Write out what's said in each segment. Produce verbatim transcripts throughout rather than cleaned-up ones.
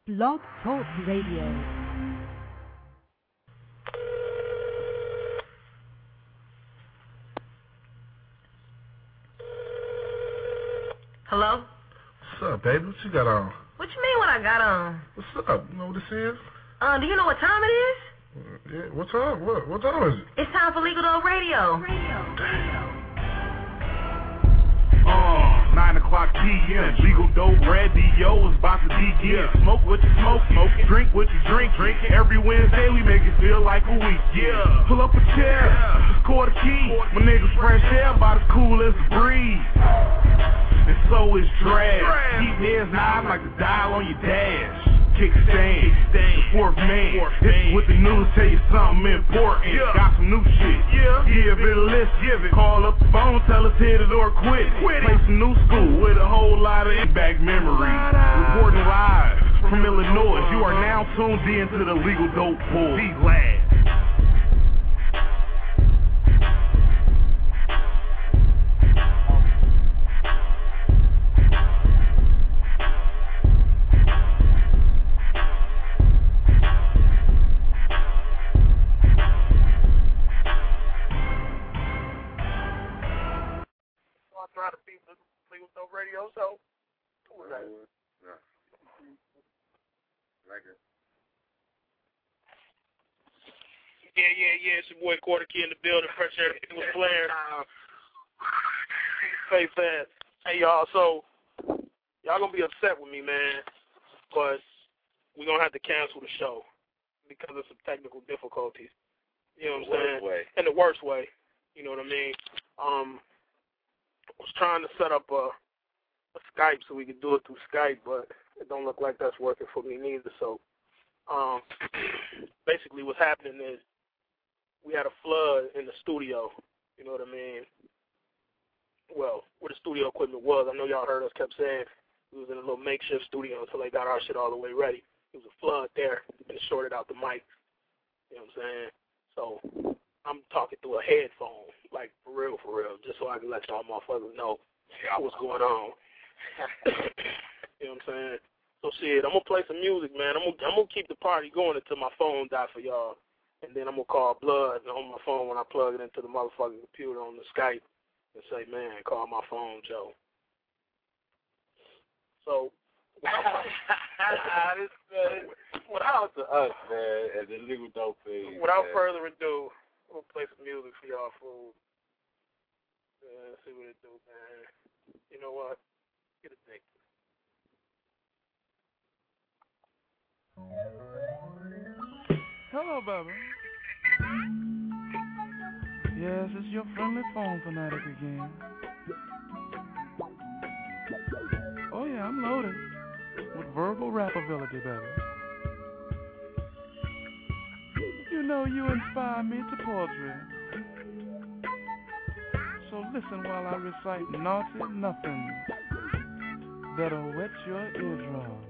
Blog Talk Radio. Hello? What's up, baby? What you got on? What you mean what I got on? What's up? You know what this is? Uh, do you know what time it is? Uh, yeah, what time? What, what time is it? It's time for Legal Dope Radio. Radio. Damn. Uh, nine o'clock P M Legal Dope Radio is about to begin. Smoke what you smoke, smoke it. Drink what you drink, drink it. Every Wednesday we make it feel like a week. Yeah. Pull up a chair, just quarter key. My niggas fresh air, about as cool as a breeze. And so is Drag. Keep ears nine like the dial on your dash. Kickstand, the fourth man. Hit with the news, tell you something important. Yeah. Got some new shit. Yeah. Give it a list. Give it. Call up the phone, tell us hit it or quit it. Quit it. Play some new school with a whole lot of back memories. Reporting live from Illinois. You are now tuned in to the Legal Dope Pool. Be glad. Try to beat the Legal Dope Radio, so who was that? Yeah. Like it. Yeah, yeah, yeah. It's your boy Quarter Key in the building. Fresh air was playing. Stay fast. Hey y'all, so y'all gonna be upset with me, man, but we're gonna have to cancel the show because of some technical difficulties. You know what I'm saying? Way. In the worst way. You know what I mean? Um. I was trying to set up a, a Skype so we could do it through Skype, but it don't look like that's working for me neither. So um, basically what's happening is we had a flood in the studio, you know what I mean? Well, where the studio equipment was. I know y'all heard us kept saying we was in a little makeshift studio until they got our shit all the way ready. It was a flood there, and it shorted out the mic. You know what I'm saying? So I'm talking through a headphone, like for real, for real, just so I can let y'all motherfuckers know what's going on. You know what I'm saying? So shit, I'm gonna play some music, man. I'm gonna, I'm gonna keep the party going until my phone dies for y'all, and then I'm gonna call Blood on my phone when I plug it into the motherfucking computer on the Skype and say, man, call my phone, Joe. So. this, man, without to us, man, and the Legal Dope thing. Without man. further ado, I'm gonna play some music for y'all, fool. Uh, see what it do, man. You know what? Get addicted. Hello, baby. Yes, it's your friendly phone fanatic again. Oh yeah, I'm loaded with verbal rap ability, baby. You know you inspire me to poetry. So listen while I recite naughty nothings that'll wet your eardrums.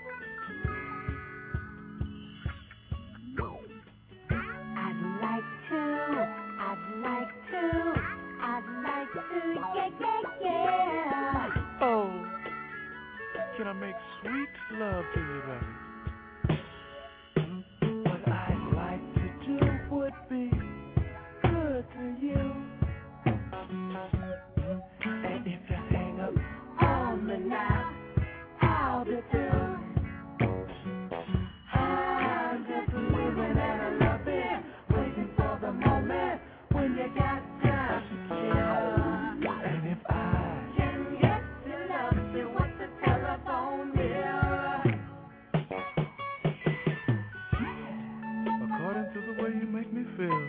I'd like to, I'd like to, I'd like to, yeah, yeah, yeah. Oh, can I make sweet love to you, baby? Would be good to you. And if you hang up on me now, I'll be through. I'm just living and I love it, waiting for the moment when you got time to kill. And if I can get to love you with the telephone bill. According to the way you make me feel,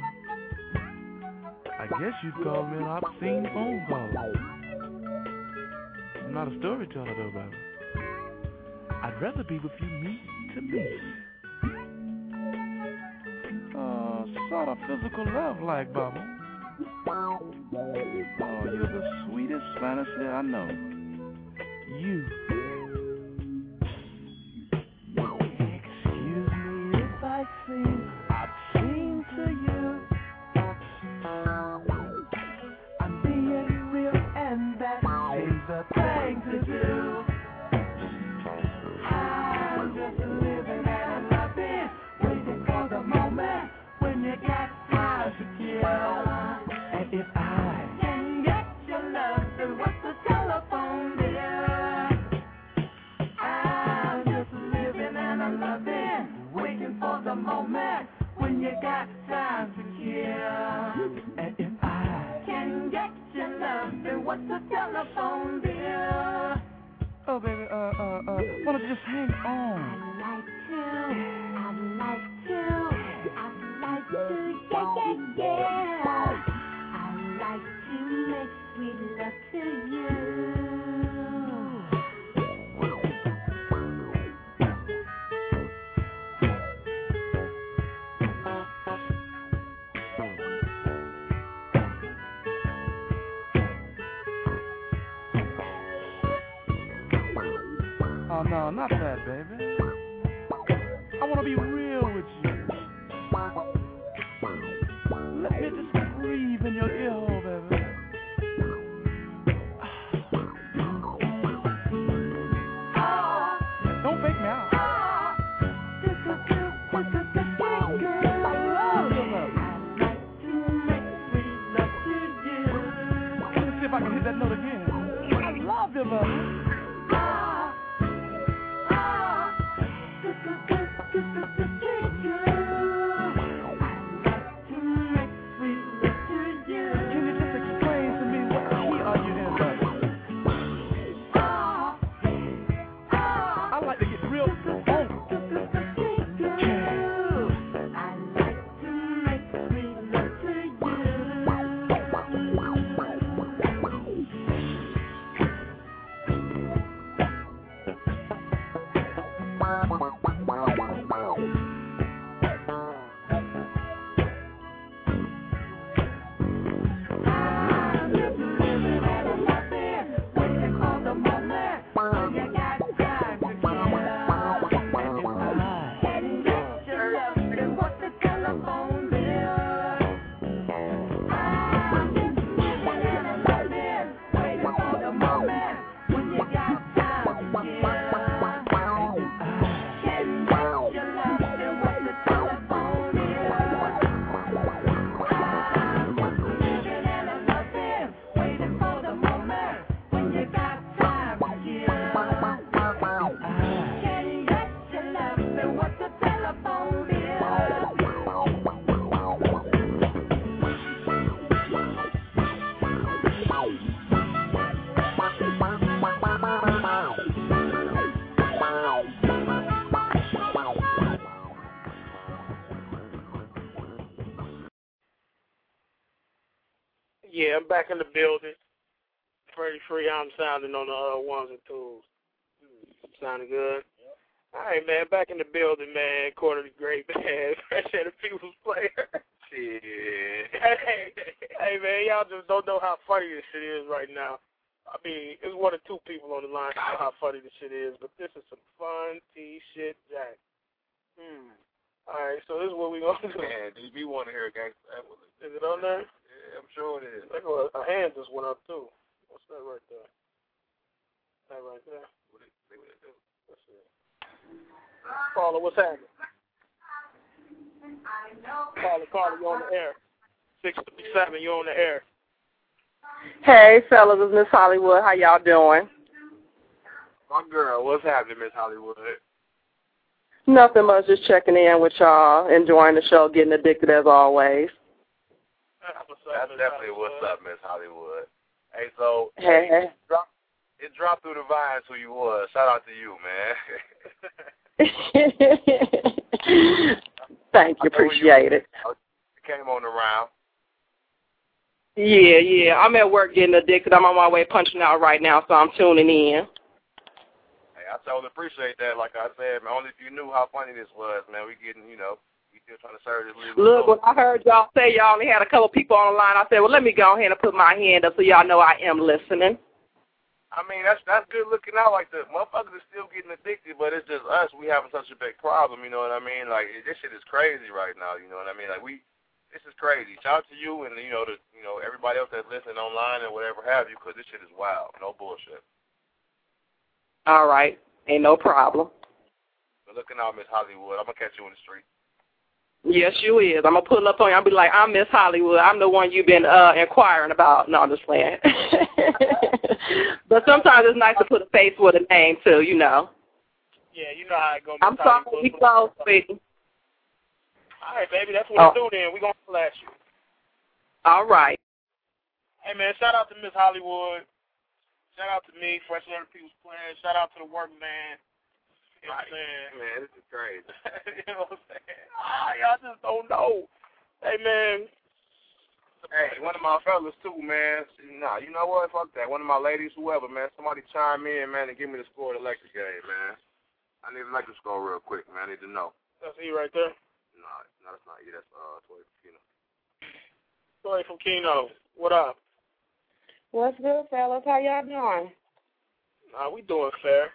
I guess you'd call me an obscene phone call. I'm not a storyteller though, baby. I'd rather be with you meat to meat. Uh, sort of physical love like, Bubba. Oh, you're the sweetest fantasy I know. You. Excuse me if I seem obscene to you. I'm being real and that seems the thing to do. I'm just yeah. And if I can get your love, then what's the telephone bill? I'm just living and I'm loving, waiting for the moment when you got time to kill. And if I can get your love, then what's the telephone bill? Oh, baby, uh, uh, uh, why don't you just hang on? I'd like to, I'd like to, I'd like to, yeah, yeah, yeah. I'd like to make sweet love to you. Oh, no, not that, baby. I want to be real with you. Let me just breathe in your ear hole, baby. Don't fake me out. Let me see if I can hit that note again. I love you, baby. Yeah, I'm back in the building. Freddie Free, I'm sounding on the uh, ones and twos. Sounding good? Yep. All right, man, back in the building, man. Quarter the great, man. Fresh and the People's Player. Shit. Hey, hey, man, y'all just don't know how funny this shit is right now. I mean, it's one or two people on the line that know how funny this shit is, but this is some fun T-shit, Jack. Hmm. All right, so this is what we gonna do. Man, D B want to hear a gangster. Is it on there? Yeah, I'm sure it is. Look, a hand just went up too. What's that right there? That right there. What it, what it do? Let's see. Paula, what's happening? Paula, Paula, you're on the air. six thirty-seven, you're on the air. Hey, fellas, it's Miss Hollywood. How y'all doing? My girl, what's happening, Miss Hollywood? Nothing much, just checking in with y'all, enjoying the show, getting addicted as always. That's, what's up, That's Miss definitely Hollywood. what's up, Miss Hollywood. Hey, so Hey, hey. It, dropped, it dropped through the vines who you was. Shout out to you, man. Thank you, appreciate you, it. You came on the round. Yeah, yeah. I'm at work getting addicted. I'm on my way punching out right now, so I'm tuning in. Hey, I totally appreciate that. Like I said, man, only if you knew how funny this was, man. We getting, you know, we still trying to serve this legal. Look, when I heard y'all say y'all only had a couple people on the line, I said, well, let me go ahead and put my hand up so y'all know I am listening. I mean, that's that's good looking out. Like, the motherfuckers are still getting addicted, but it's just us. We having such a big problem, you know what I mean? Like, this shit is crazy right now, you know what I mean? Like, we, this is crazy. Shout out to you and, you know, the, you know, everybody else that's listening online and whatever have you, because this shit is wild. No bullshit. All right. Ain't no problem. But looking out, Miss Hollywood. I'm going to catch you in the street. Yes, you is. I'm going to pull up on you. I'll be like, I'm Miss Hollywood. I'm the one you've been uh, inquiring about. No, I'm just playing. But sometimes it's nice to put a face with a name, too, you know. Yeah, you know how it goes. I'm sorry we close, baby. All right, baby. That's what oh. we do then. We're going to flash you. All right. Hey, man, shout out to Miss Hollywood. Shout out to me, Fresh Air People's Plan. Shout out to the workman. You know what I'm saying? Man, this is crazy. You know what I'm saying? Ah, y'all just don't know. Hey, man. Hey, one of my fellas, too, man. Nah, you know what? Fuck that. One of my ladies, whoever, man. Somebody chime in, man, and give me the score of the Lakers game, man. I need the Lakers score real quick, man. I need to know. That's he right there? Nah, no, that's not you. That's uh, Toy from Keno. Toy from Keno. What up? What's good, fellas? How y'all doing? Nah, we doing fair.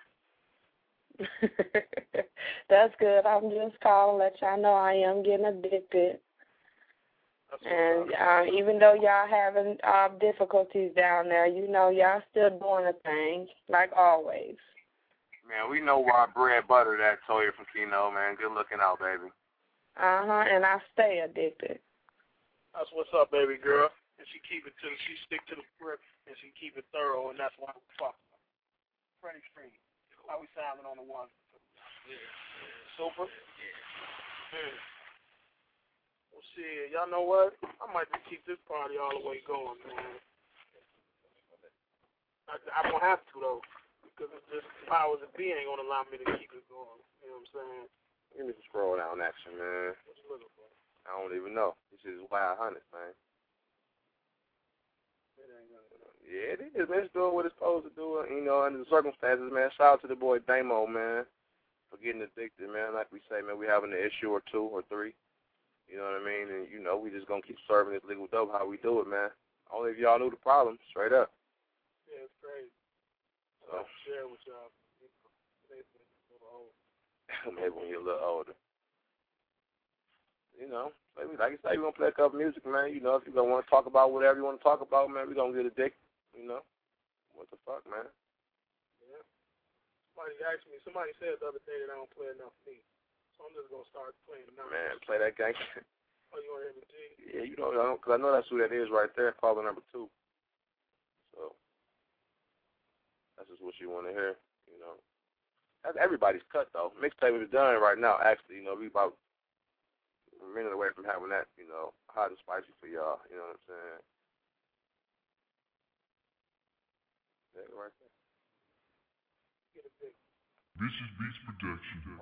That's good. I'm just calling to let y'all know I am getting addicted. That's and uh, even though y'all having uh, difficulties down there, you know, y'all still doing a thing, like always. Man, we know why bread butter that Toya from Keno, man. Good looking out, baby. Uh-huh, and I stay addicted. That's what's up, baby girl. And she keep it to the, she stick to the script, and she keep it thorough, and that's why we fuck. Freddie Street. How we sounding on the one? Yeah. Super? Yeah. Mm. Well, shit, y'all know what? I might just keep this party all the way going, man. I, I won't have to, though, because it's just powers that be ain't going to allow me to keep it going. You know what I'm saying? Give me some scroll down action, man. What you looking for? I don't even know. This is wild hundred, man. It ain't gonna Yeah, it is, man. It's doing what it's supposed to do, you know, under the circumstances, man. Shout out to the boy Damo, man, for getting addicted, man. Like we say, man, we having an issue or two or three. You know what I mean? And, you know, we just going to keep serving this legal dope how we do it, man. Only if y'all knew the problem, straight up. Yeah, it's crazy. So. I'll share with y'all. Maybe when you're a little older. You know, like, like you say, we're going to play a couple music, man. You know, if you're going to want to talk about whatever you want to talk about, man, we're going to get addicted. You know? What the fuck, man? Yeah. Somebody asked me, somebody said the other day that I don't play enough beat. So I'm just going to start playing now. Man, play that gang. Oh, you want to hear me, G? Yeah, you know, because I know that's who that is right there, caller number two. So, that's just what you want to hear, you know. That's everybody's cut, though. Mixtape is done right now, actually. You know, we about a minute away from having that, you know, hot and spicy for y'all. You know what I'm saying? That right there. Get a big. Vicious Beats Production.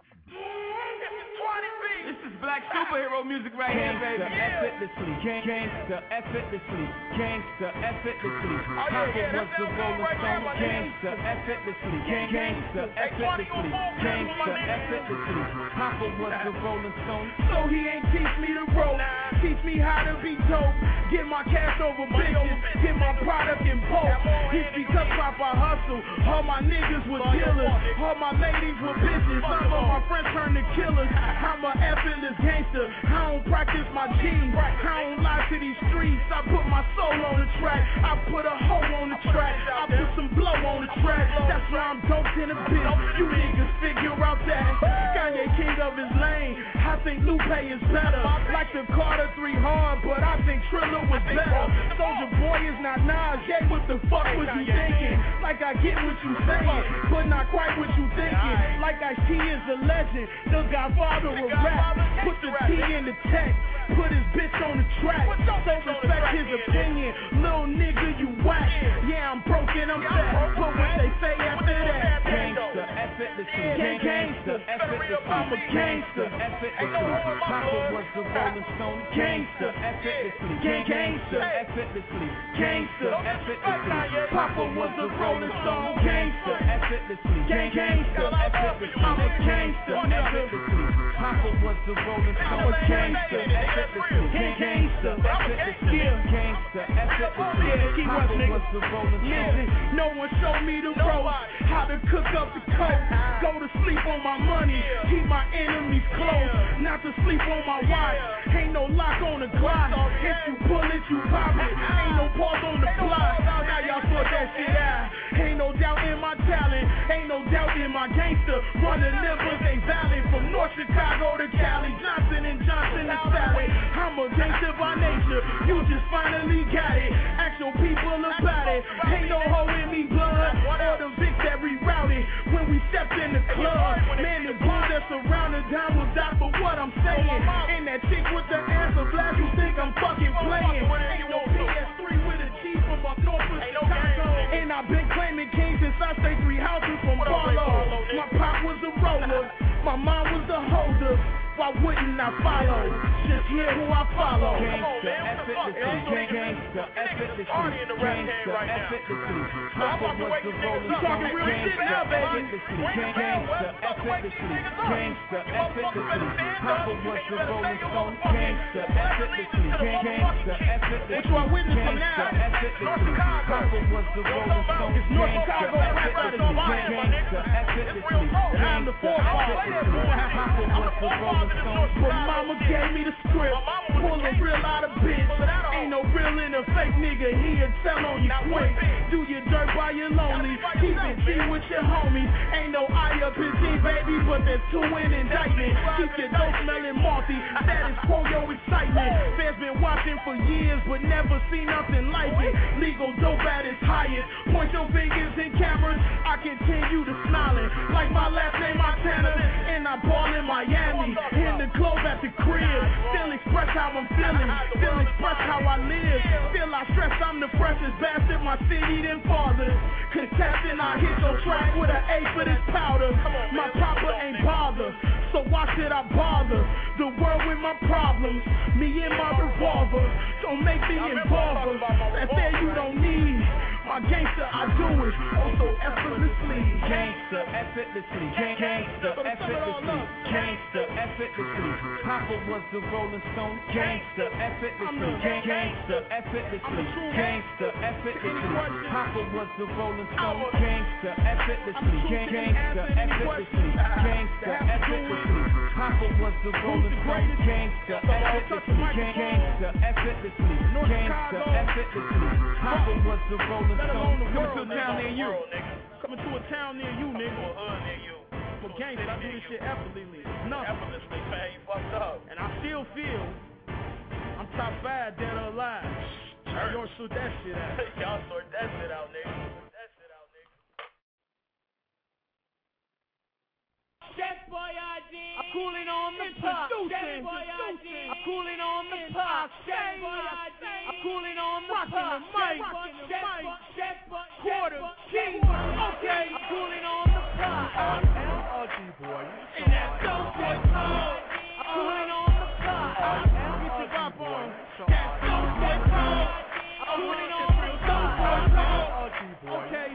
This is black superhero music right here, baby. Effortlessly, gangsta, effortlessly, gangsta, effortlessly. Papa was the Rolling Stone, gangsta, effortlessly, gangsta, effortlessly, gangsta, effortlessly. Papa was the Rolling Stone, so he ain't teach me to roll, teach me how to be dope, get my cash over bitches, get my product in bulk. It's because Papa hustle, all my niggas were dealers, all my ladies were bitches, some of my friends turned to killers. I'm a effortless gangster, I don't practice my jeans, I don't lie to these streets, I put my soul on the track, I put a hoe on the track, I put some blow on the track, that's why I'm dope in a bitch, you niggas figure out that, Kanye king of his lane, I think Lupe is better, like the Carter three hard, but I think Triller was better, Soulja Boy is not Nas, yeah, what the fuck was you thinking, like I get what you saying, but not quite what you thinking, like I see is a legend, the Godfather of rap, put the T in the text, put his bitch on the track, so respect his opinion, little nigga you whack, yeah I'm broken, I'm fat, but what they say after that, gangsta, effortlessly, gangsta, effortlessly, I'm a gangster, effortlessly, Papa was the Rolling Stone, gangsta, effortlessly, gangsta, effortlessly, gangsta, effortlessly, Papa was the Rolling Stone, gangsta, effortlessly, gangsta, effortlessly, I'm a gangster, effortlessly, Papa was the Rolling Stone, gangsta, effortlessly, gangsta, effortlessly, gangsta, effortlessly, Papa was the Rolling Stone. No one showed me the ropes, how to cook up the coke, go to sleep on my money, keep my enemies close, not to sleep on my watch, ain't no lock on the Glock, if you pull it, you pop it, ain't no pause on the block, now y'all sort that shit out, ain't no doubt in my talent, ain't no doubt in my gangster, running livers ain't valid, from North Chicago to Cali, Johnson and Johnson to a gangster by nature. You just finally got it. Ask your people about it. Ain't no hoe in me blood. Or the Vic that rerouted when we stepped in the club. Man, the bulls that surrounded down will die for what I'm saying. And that chick with the answer flash, you think I'm fucking playing. Ain't no P S three with a G from up north of Chicago. And I've been claiming kings since I stayed three houses from Barlow. My pop was a roller, my mom was the holder. Why wouldn't I follow? Just hear who I follow. Gangsta, effortlessly, gangsta, effortlessly, gangsta, effortlessly. Papa was the rolling stone. Gangsta, effortlessly, gangsta, effortlessly, gangsta, effortlessly. Papa was the rolling stone. Gangsta, effortlessly, gangsta, effortlessly, gangsta, effortlessly. Papa was the rolling stone. Gangsta, effortlessly, gangsta, effortlessly, gangsta, effortlessly. Papa was the rolling. But mama gave me the script. Pull a real out of bitch. Ain't no real in a fake nigga. He'll tell on you quick. Do your dirt while you're lonely. Keep it G with your homies. Ain't no I up in G, baby, but there's two in indictment. Keep your dope smelling malty. Status quo your excitement. Fans been watching for years, but never seen nothing like it. Legal dope at its highest. Point your fingers in cameras. I continue to smiling like my last name Montana. And I ball in Miami. In the club at the crib, still express how I'm feeling, still express how I live, still I stress I'm the freshest bastard my city then fathers. Contesting I hit your track with an A for this powder. My papa ain't bother, so why should I bother? The world with my problems, me and my revolver. Don't make me involved. That there you don't need. My gangster, I do it, oh so effortlessly. Gangsta, effortlessly, gangsta, effortlessly, gangsta, effortlessly. Papa was the rolling stone. Gangsta, effortlessly, gangsta, effortlessly, gangsta, effortlessly. Papa was the rolling stone. Gangsta, effortlessly, gangsta, effortlessly, gangsta, effortlessly. Papa was the rolling stone. Gangsta, effortlessly, gangsta, effortlessly, gangsta, effortlessly. Papa was the rolling. Coming to a town near you. Coming to a town near you, nigga. To a hood near you. For gangsters, I do this shit effortlessly. Nothing. Effortlessly, man. You fucked up. And I still feel I'm top five, dead or alive. Y'all sort that shit out. Y'all sort that shit out, nigga. That shit out, nigga. Chef Boyardee, I'm cooling on the pot. Chef Boyardee, I'm cooling on the pot. Chef Boyardee, I'm cooling on the pot. Chef quarter king, okay, I'm cooling on the pot. O G boy, and that dope boy cold. I'm cooling on the pot. Get your bop on. That dope boy cold. I'm cooling on the pot. Okay.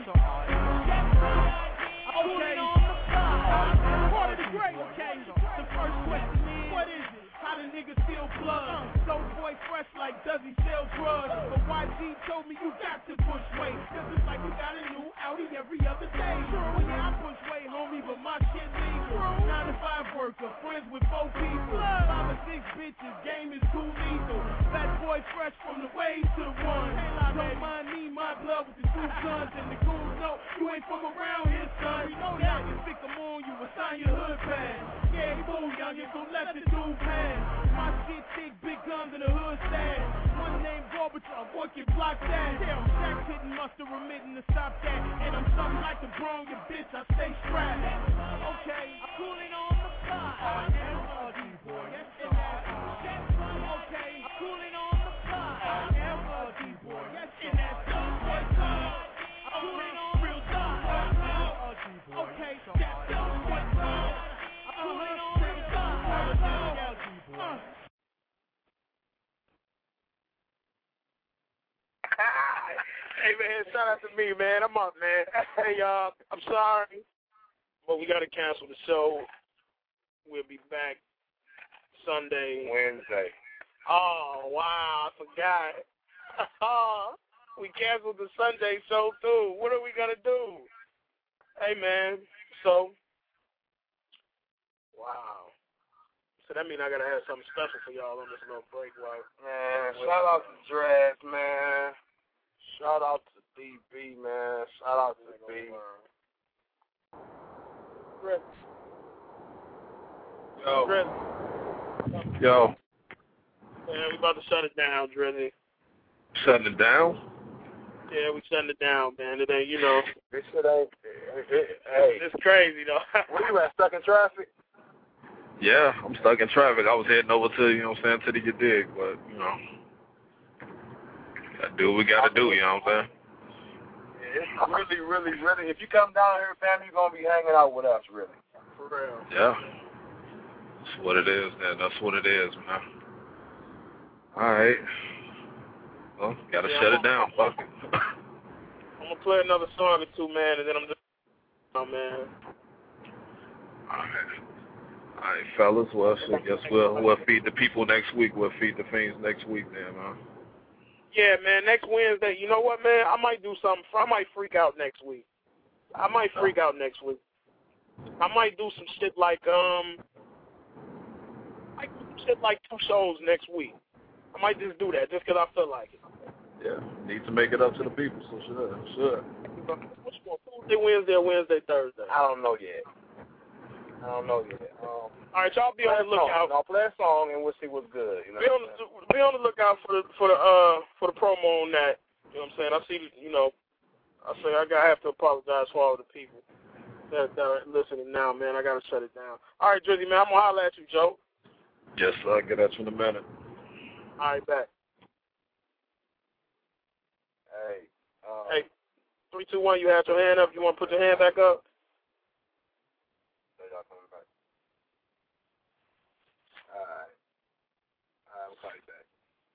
I'm cooling on the pot. Part of the great, okay. The first question is, what is it? How the nigga steal blood? Soul boy fresh like does he sell drugs? But Y G told me you got to push weight. Cause it's like you got a new Audi every other day. Well yeah, I push weight, homie, but my shit legal. Nine to five worker, friends with four people. Five or six bitches, game is too lethal. Fat boy fresh from the waves to the one. Don't mind me, my blood with the two guns. And the goons know you ain't from around here, son. You know that. You stick them on, you assign your hood pass. Yeah, fool, youngin', so let the dude pass. My shit thick, big guns in the hood stash. One name Gorbachev, boy can block that. Damn, Shaq hitting muster remitting to stop that. And I'm something like the Bron, your bitch, I stay strapped. Okay, I'm cooling on the pot. I am O G boy, yes sir. Okay, I'm cooling on the pot. I am O G boy, yes sir. And that dope boy cold. I'm cooling on real talk. O G boy. Okay, that dope boy cold. I'm cooling on real talk. Hey man, shout out to me, man. I'm up, man. Hey y'all, I'm sorry, but we gotta cancel the show. We'll be back Sunday, Wednesday. Oh wow, I forgot. We canceled the Sunday show too. What are we gonna do? Hey man, so wow. So that means I gotta have something special for y'all on this little break, right? Man, shout out to Dress, man. Shout out to D B, man. Shout out to B. Chris. Yo. Chris. Yo. Man, we about to shut it down, Drizzy. Shutting it down? Yeah, we shutting it down, man. It ain't, you know. This shit ain't. It, it, hey. It's crazy, though. Where you at? Stuck in traffic? Yeah, I'm stuck in traffic. I was heading over to, you know what I'm saying, to the get dig, but, you know. Gotta do what we gotta do, you know what I'm saying? It's really, really, really. If you come down here, fam, you're gonna be hanging out with us, really. For real. Yeah. That's what it is, man. That's what it is, man. All right. Well, gotta yeah, shut I'm it down. Fuck it. I'm gonna play another song or two, man, and then I'm just, oh man. All right. All right, fellas. Well, so I guess we'll we'll feed the people next week. We'll feed the fiends next week, then, man. Yeah, man. Next Wednesday. You know what, man? I might do something. I might freak out next week. I might freak out next week. I might do some shit like um. I might do some shit like two shows next week. I might just do that just because I feel like it. Yeah, need to make it up to the people, so sure, sure. Which one? Tuesday, Wednesday, or Wednesday, Thursday? I don't know yet. I don't know yet. Um, All right, y'all be on the lookout. I'll play a song and we'll see what's good. You know be on the be on the lookout for the for the uh for the promo on that. You know what I'm saying? I see, you know, I say I gotta have to apologize for all the people that, that are listening now, man. I gotta shut it down. All right, Drizzy, man, I'm gonna holler at you, Joe. Yes, sir. I'll get at you in a minute. All right, back. Hey. Um, hey, three, two, one. You had your hand up. You want to put your hand back up? Y'all coming back. All right. All right, we'll call you back.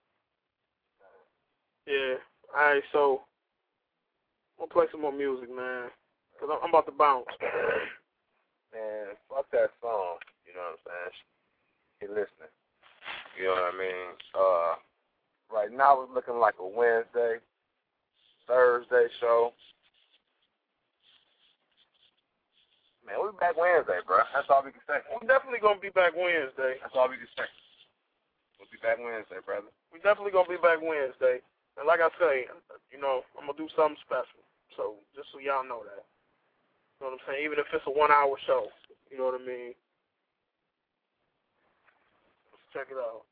Yeah. All right, so we'll play some more music, man, because I'm about to bounce. Man, fuck that song. You know what I'm saying? Keep listening. You know what I mean? Uh, right now it's looking like a Wednesday, Thursday show. Man, we'll be back Wednesday, bro. That's all we can say. We're definitely going to be back Wednesday. That's all we can say. We'll be back Wednesday, brother. We're definitely going to be back Wednesday. And like I say, you know, I'm going to do something special. So just so y'all know that. You know what I'm saying? Even if it's a one-hour show. You know what I mean? Let's check it out.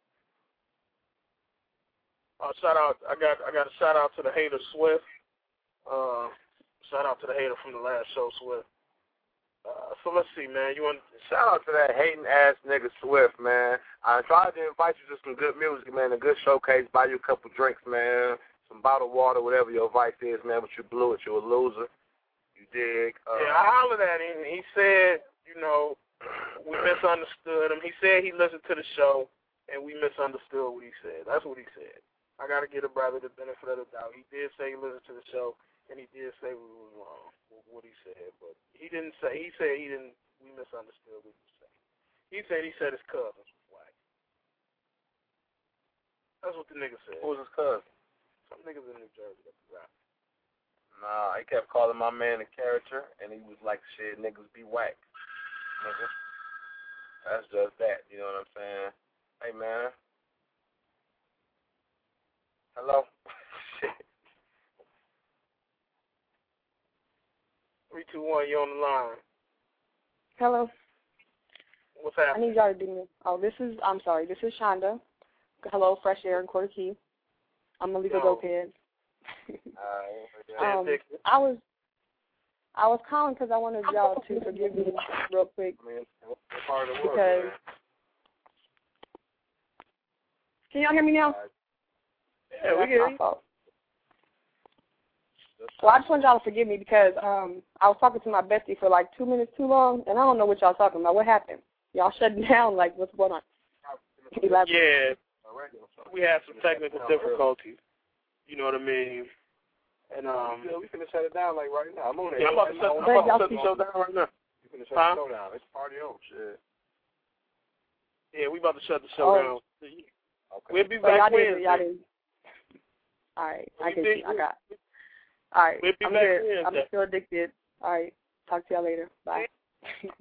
Uh, shout out, I got I got a shout out to the hater Swift. Uh, shout out to the hater from the last show, Swift. Uh, so let's see, man. You want shout out to that hating ass nigga Swift, man. I tried to invite you to some good music, man. A good showcase. Buy you a couple drinks, man. Some bottled water, whatever your vice is, man. But you blew it. You a loser. You dig? Uh, yeah, I hollered at him. He said, you know, we misunderstood him. He said he listened to the show, and we misunderstood what he said. That's what he said. I got to give a brother the benefit of the doubt. He did say he listened to the show, and he did say we was wrong with what he said. But he didn't say, he said he didn't, we misunderstood what he said. He said he said his cousins was white. That's what the nigga said. Who was his cousin? Some niggas in New Jersey that rap. Nah, he kept calling my man a character, and he was like, shit, niggas be whack. Nigga. That's just that, you know what I'm saying? Hey, man. Hello? Shit. Three, two, one, you on the line. Hello. What's happening? I need y'all to do me. Oh, this is, I'm sorry, this is Shonda. Hello, Fresh Air in Quarter Key. I'm a legal no. dope head. uh, um, I was I was calling because I wanted y'all to forgive me real quick. I mean, what part of the world, because, man? Can y'all hear me now? Yeah, we hear you. Well, I just want y'all to forgive me because um, I was talking to my bestie for like two minutes too long, and I don't know what y'all talking about. What happened? Y'all shutting down? Like, what's going on? Yeah, we had some technical difficulties. You know what I mean? And um, yeah, we finna shut it down like right now. I'm on it. Yeah, I'm about to shut, I'm about to shut the show down right now. We finna shut huh? the show down. It's party on, shit. Yeah, we about to shut the show oh. down. Okay. We'll be so back y'all Wednesday. Did, y'all did. All right, I can did, see. I got. All right, we'll be I'm back here. Wednesday. I'm still addicted. All right, talk to y'all later. Bye. Can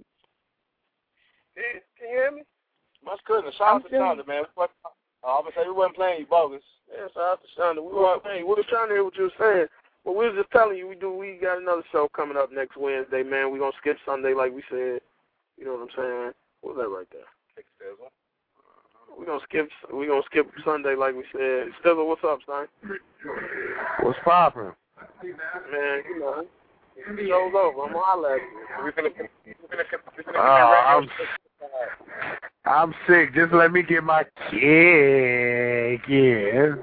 you hear me? Much goodness. Shout out to Shonda, man. What, uh, I'm gonna say we wasn't playing you bogus. Yeah, shout out to Shonda. We were, hey, we were trying to hear what you were saying. But we were just telling you, we do. We got another show coming up next Wednesday, man. We're going to skip Sunday like we said. You know what I'm saying? What's that right there? Kick Sizzle. We gonna skip. We gonna skip Sunday like we said. Stiller, what's up, son? What's poppin'? Man, you know, the show's over. I'm all at you. We finna, we finna, we finna Oh, I'm, I'm sick. Just let me get my cake. Yeah.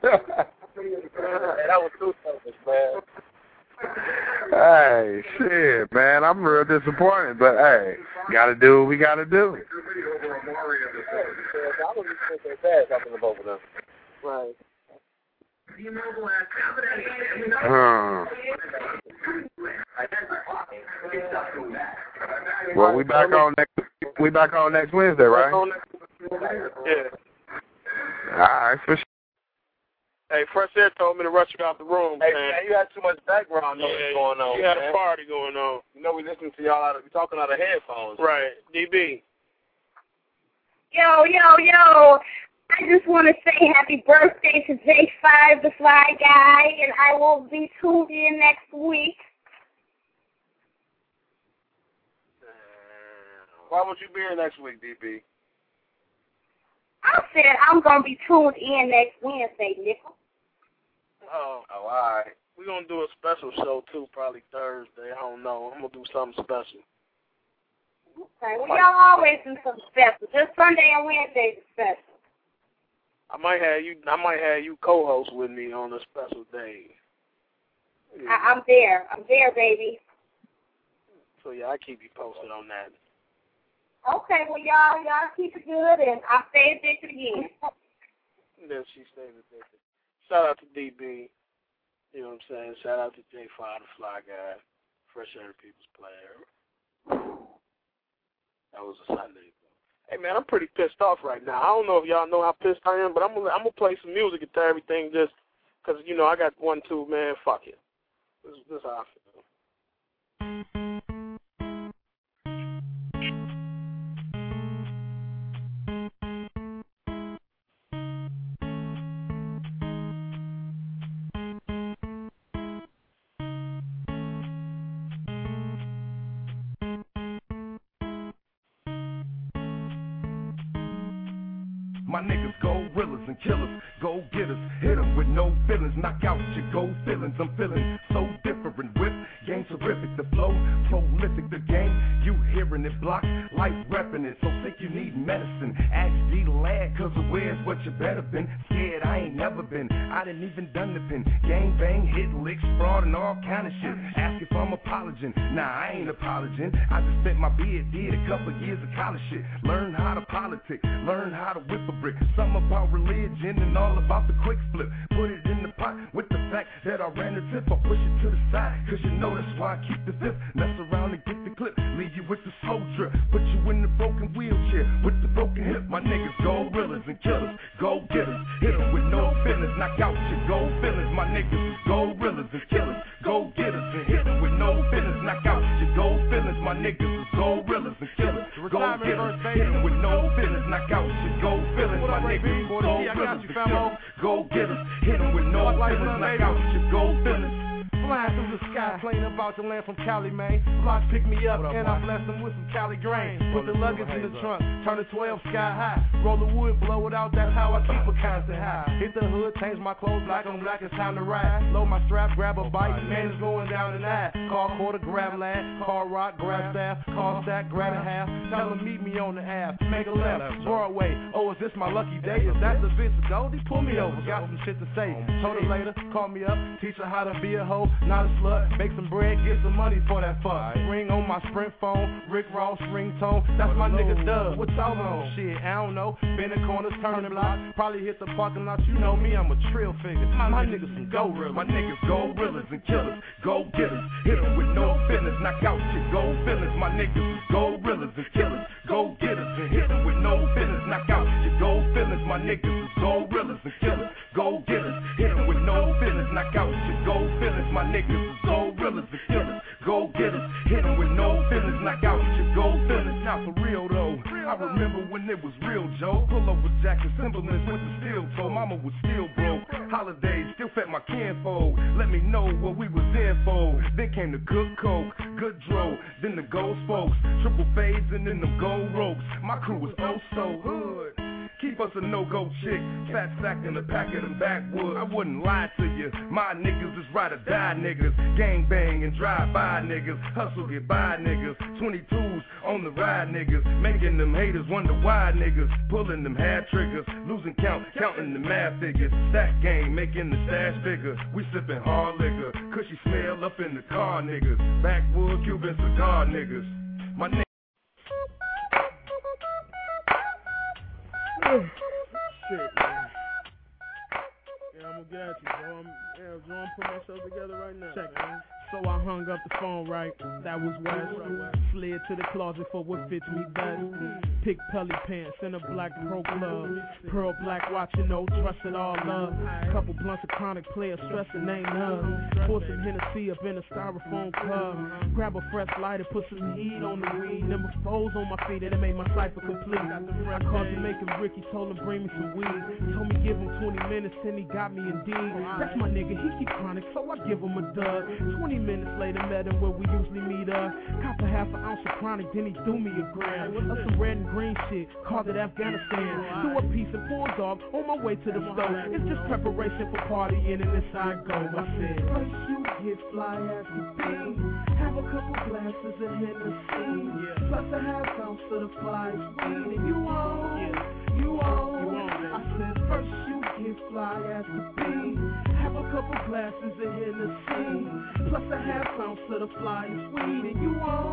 That was too selfish, man. Hey, shit, man. I'm real disappointed, but hey, gotta do what we gotta do. I was just thinking bad talking to both of them. Right. Hmm. Well, we back on next. We back on next Wednesday, right? Yeah. All right, for sure. Hey, Fresh Air told me to rush you out the room, Hey, man. man, you had too much background noise Yeah, going on. You had man. a party going on. You know we listening to y'all out of, we talking out of headphones. Right. D B. Yo, yo, yo. I just want to say happy birthday to J five, the Fly Guy, and I will be tuned in next week. Why would you be here next week, D B? I said I'm going to be tuned in next Wednesday, Nickel. Oh. Oh, all right. We're going to do a special show, too, probably Thursday. I don't know. I'm going to do something special. Okay, well, y'all always do something special. Just Sunday and Wednesday is special. I might have you I might have you co-host with me on a special day. Yeah. I, I'm there. I'm there, baby. So, yeah, I keep you posted on that. Okay, well, y'all, y'all keep it good, and I'll stay addicted again. Then she stays addicted. Shout out to D B. You know what I'm saying? Shout out to J five, the Fly Guy, Fresh Air People's Player. That was a Sunday. Hey, man, I'm pretty pissed off right now. I don't know if y'all know how pissed I am, but I'm gonna I'm gonna play some music and everything just because, you know, I got one, two, man, fuck it. This, this is how I feel. My niggas gorillas and killers, go getters, hit 'em with no feelings, knock out your gold feelings. I'm feeling so different with game terrific, the flow prolific, the game you hearing it block, life repping it. So think you need medicine, ask D lad, cause of where's what you better been. Scared I ain't never been, I didn't even done the pin. Gang bang, hit licks, fraud and all kind of shit. Ask if I'm apologizing, nah I ain't apologizing. I just spent my beard, did a couple years of college shit. Learn how to politic, learn how to whip a brick. Something about religion and all about the quick flip. Put it in the pot with the fact that I ran the tip. I push it to the side, cause you know that's why I keep the fifth. Mess around and get the clip, leave you with the slow drip. Put you in the broken wheelchair with the broken hip. My niggas gorillas and killers, go getters. Hit 'em with no feelings, knock out your gold feelings. My niggas is gorillas and killers, go getters. And hit 'em with no feelings, knock out your gold feelings. My niggas is gorillas and killers, go getters. Hit 'em with no feelings, knock out your gold feelings. My niggas is gorillas and killers, go getters. Hit 'em with no feelings, knock out your gold feelings. Flying through the sky, playing about the land from Cali, man. Blocks pick me up, and I bless them with some Cali grain. Put the luggage in the trunk, turn the twelve sky high. Roll the wood, blow it out, that's how I keep a constant high. Hit the hood, change my clothes, black on black, it's time to ride. Load my strap, grab a bike, man, it's going down tonight. Car quarter, grab lad, car rock, grab staff, car stack, grab a half. Tell them meet me on the app, make a left, Broadway. Oh, is this my lucky day? Is that the bitch Goldie? Pull me over, got some shit to say. Told her later, call me up, teach her how to be a hoe. Not a slut, make some bread, get some money for that fuck. Ring on my Sprint phone, Rick Ross ringtone. That's my nigga Dub. What y'all on? Shit, I don't know. Bending corners, turning blocks. Probably hit the parking lot. You know me, I'm a trill figure. My, my niggas some gorillas. My niggas gorillas and killers, go getters. Hit 'em with no feelings, knock out your gold feelings. My niggas is gorillas and killers, go getters. And hit 'em with no feelings, knock out your gold feelings. My niggas is gorillas and killers, go getters. Hit 'em with no feelings, knock out your gold feelings. My niggas gorillas and killers, go getters. Hit 'em with no feelings, knock out your gold feelings. Now for real though, I remember when it was real, Joe. Pull over Jackson Timberlands with the steel toe. Mama was still broke. Holidays still fed my kinfolk. Let me know what we was in for. Then came the good coke, good dro. Then the gold spokes, triple fades and then them gold ropes. My crew was oh so hood. Keep us a no-go chick, fat sack in the pack of them backwoods. I wouldn't lie to you, my niggas is ride or die niggas. Gang bang and drive by niggas, hustle get by niggas. twenty-twos on the ride niggas, making them haters wonder why niggas. Pulling them half triggers, losing count, counting the mad figures. Stack game, making the stash bigger. We sipping hard liquor, cushy smell up in the car niggas. Backwood Cuban cigar niggas. My niggas. Shit, man. Yeah, I'm gonna get at you, bro. I'm, yeah, bro, I'm putting myself together right now. Check, man. So I hung up the phone, right? That was West. Slid to the closet for what fits me best. Pick pelly pants and a black pro glove. Pearl black watch, you know, trust it all love. Couple blunts of chronic players stressing ain't love. Pour some Hennessy up in a styrofoam club. Grab a fresh lighter, put some heat on the weed. Number fours on my feet and it made my cipher complete. I called Jamaican Ricky, told him bring me some weed. Told me give him twenty minutes and he got me indeed. That's my nigga, he keep chronic, so I give him a dub. twenty minutes later, met him where we usually meet up. Cop a half an ounce of chronic, then he threw me a gram of some red and green shit, called it Afghanistan. Do a piece of bulldog on my way to the store. It's just preparation for partying and this I go. I said, first you get fly as you be. Have a couple glasses and Hennessy. Plus a half ounce of the flyest weed. And you on, you on. I said, first you get fly as you be. Have a couple glasses and Hennessy. Plus a half ounce of the flyest weed. And you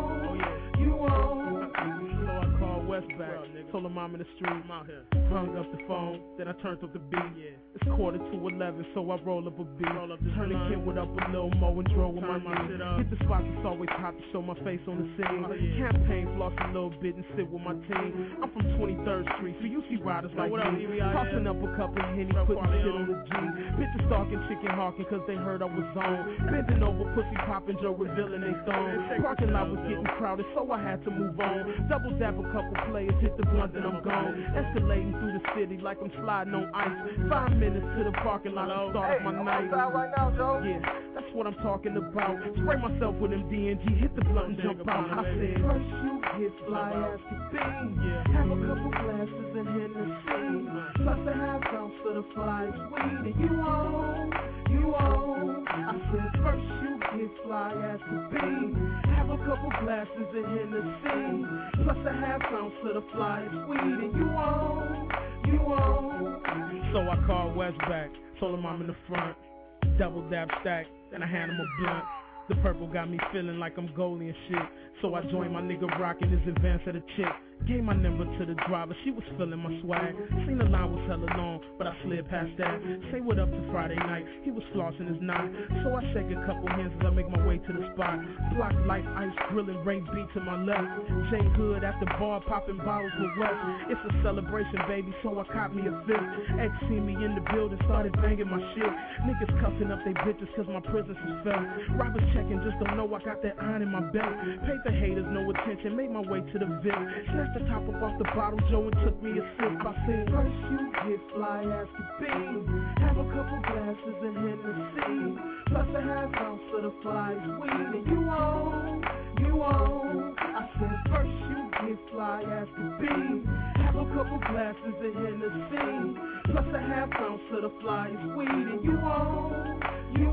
on, you on. So I called West back, told him I'm in the street, I'm out here. Hung up the phone, then I turned up the beat. Yeah. It's quarter to eleven, so I roll up a beat. Roll up Turn the Kenwood up a little more and drove with my knee. Hit the spot that's always hot to show my face on the scene. Oh, yeah. Campaign, floss a little bit and sit with my team. I'm from twenty-third Street, so you see riders like what me. Tossing up a couple of Henny, putting shit on the G. Bitches stalking, chicken hawking, cause they heard I was on. Bending over, pussy popping, Joe revealing they thong. Parking lot was getting crowded, so I had to move on. Double dap a couple players, hit the blunt and I'm gone. Escalating through the city like I'm sliding on ice. Five minutes to the parking lot to start hey, my I'm night. Right now, Joe. Yeah, that's what I'm talking about. Spray myself with them D N G, hit the blunt and jump out. I said, first you get fly as you be. Have a couple glasses and Hennessy. Plus a half ounce of the flyest weed. And you on, you on. I said, first you get fly as you be. Have a couple glasses and Hennessy. Plus a half ounce of the flyest weed. And you on, you on. So I called West back, told him I'm in the front. Double dab stack, then I hand him a blunt. The purple got me feeling like I'm goalie and shit. So I joined my nigga rockin' his advance at a chick. Gave my number to the driver, she was feeling my swag. Seen the line was hella long, but I slid past that. Say what up to Friday night, he was flossing his knot. So I shake a couple hands as I make my way to the spot. Block life, ice grilling, Ray B to my left. Jay Hood at the bar, popping bottles with West. It's a celebration, baby, so I caught me a fifth. X see me in the building, started banging my shit. Niggas cuffing up they bitches cause my presence is felt. Robbers checking, just don't know I got that iron in my belt. Paid the haters no attention, made my way to the Vic. Snatched the top up off the bottle, Joe, and took me a sip. I said, first you get fly as you be. Have a couple glasses and Hennessy. Plus a half ounce of the flyest weed. And you on, you on. I said, first you get fly as you be. Have a couple glasses and Hennessy. Plus a half ounce of the flyest weed. And you on, you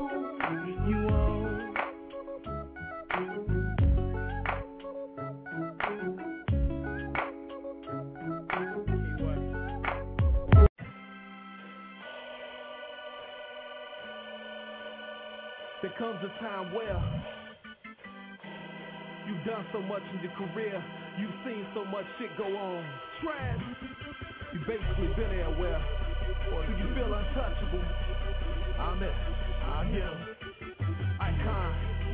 on, you on. There comes a time where you've done so much in your career, you've seen so much shit go on. Trash. You basically been there where do you feel untouchable? I'm it. I am. Icon.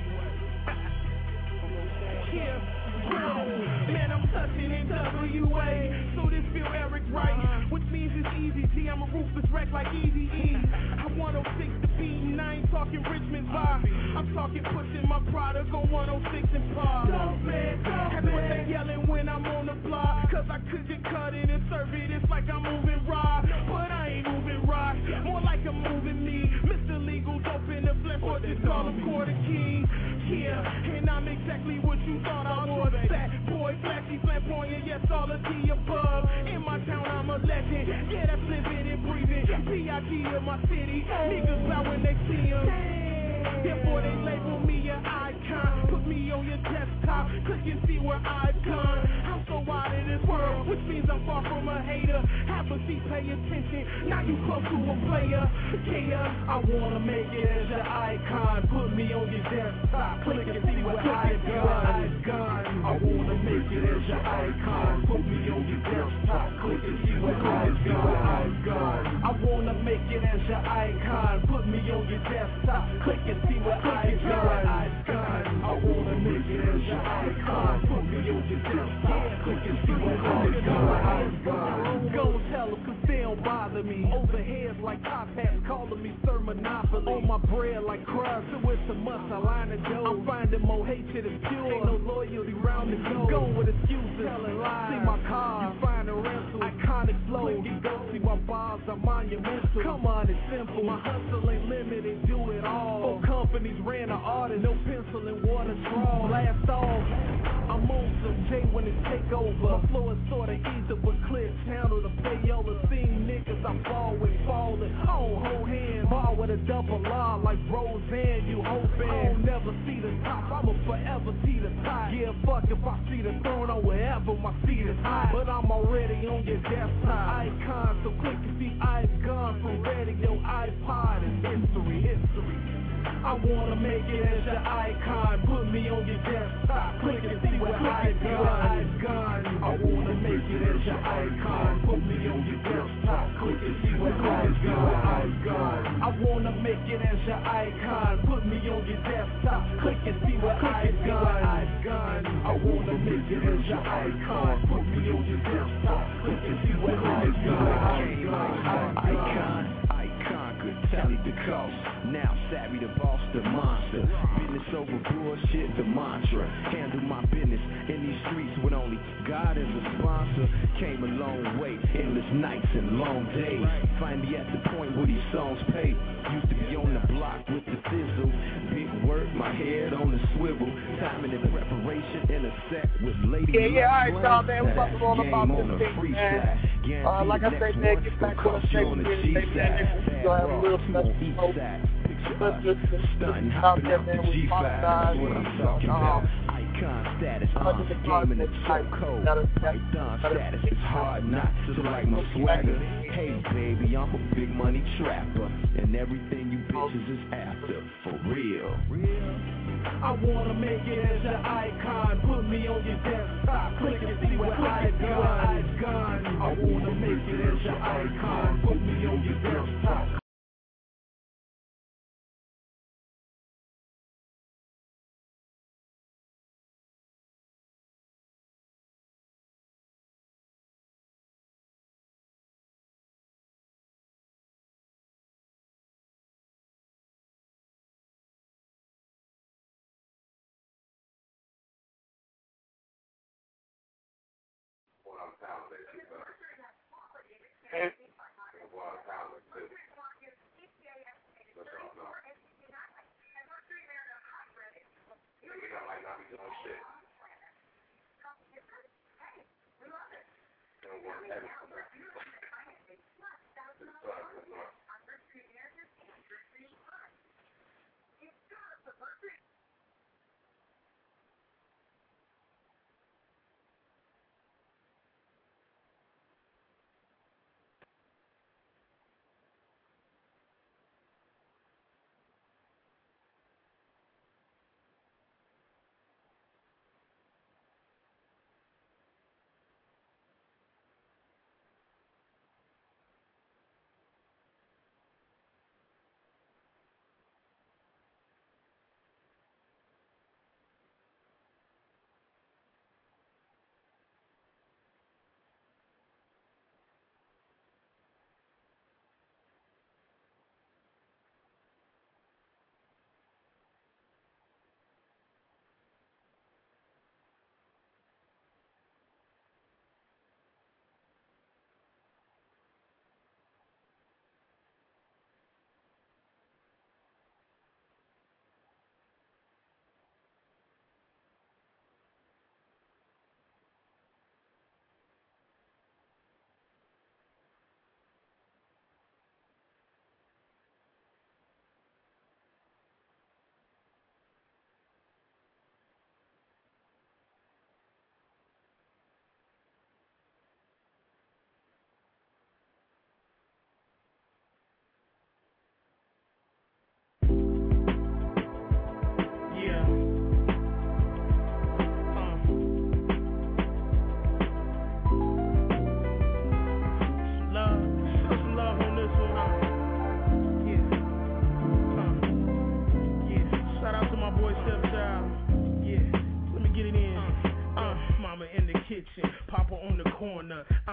Yeah. Man, I'm touching in W A, so this feel Eric right, which means it's easy T. I'm a ruthless wreck like Easy E. I one oh six the beat, and I ain't talking Richmond vibe. I'm talking pushing my product on one oh six and par. That's what they yelling when I'm on the block, cause I could just cut it and serve it. It's like I'm moving raw, but I ain't moving rock, more like I'm moving me. Mister Legal dope in the flesh, or just call him Quarter King. Yeah, and I'm exactly what you thought I was. Fat boy, flashy, flamboyant, yes, all of the above. In my town, I'm a legend. Niggas out when they see him. Therefore they label me an icon. Put me on your desktop, click and see where I've gone. I'm so out of this world, which means I'm far from a hater. Have a seat, pay attention, now you close to a player. Gator, I wanna make it as your icon. Put me on your desktop, click and see where I've gone. I wanna make it as your icon. Put me on your desktop, click and see where I've gone. I wanna make it as your icon. Put me on your desktop, click and see where I've gone. I wanna make it as your icon. Put me on your desktop, click and see where I've gone. Go tell them, cause they don't bother me. Overheads like top hats, calling me Sir Monopoly. On my bread like crabs, so it's a must, I line to go. I'm finding more hatred and pure. Ain't no loyalty round the go. Going with excuses, telling lies. See my car, you find a rental. Iconic flow, you go see my bars are monumental. Come on, it's simple. My hustle ain't limited, do it all. Four companies ran an artist, no pencil and water straw. Blast off, I'm on some J when it take over. My flow is sorta easy, but clear channel to payola. Seeing niggas, I fall with falling. Oh, hold hand, ball with a double R like Roseanne. You hoping I don't never see the top, I'ma forever see the top. Yeah, fuck if I see the throne or wherever my seat is high. But I'm already on your desktop. Icon, so click to see I've gone from radio, iPod, and history, history. I wanna make it as your icon. Put me on your desktop. Click and see where I've gone. I wanna make it as your icon. Put me on your desktop. Click and see where I've gone. I wanna make it as your icon. Put me on your desktop. Click and see where I've gone. I wanna make it as your icon. Put me on your desktop. Click and see where I've gone. Icon, icon, could tally the cost. Now savvy the boss, the monster. Business over bullshit, the mantra. Handle my business in these streets with only God as a sponsor. Came a long way, endless nights and long days. Find me at the point where these songs pay. Used to be on the block with the sizzle. Big work, my head on the swivel. Timing and preparation in a set with lady. Yeah, yeah, all right, y'all, man. We're talking all about this thing, man. Uh, like I said, man, get back to the same thing, man. We're gonna have a little special show. Let's listen out there, man. We apologize. Icon status, uh, game in the chokehold. Python status, it's hard not to like my swagger. Hey baby, I'm a big money trapper, and everything you bitches is after, for real. I wanna make it as your icon. Put me on your desktop. Click and see where I've gone. I wanna make it as your icon. Put me on your desktop. And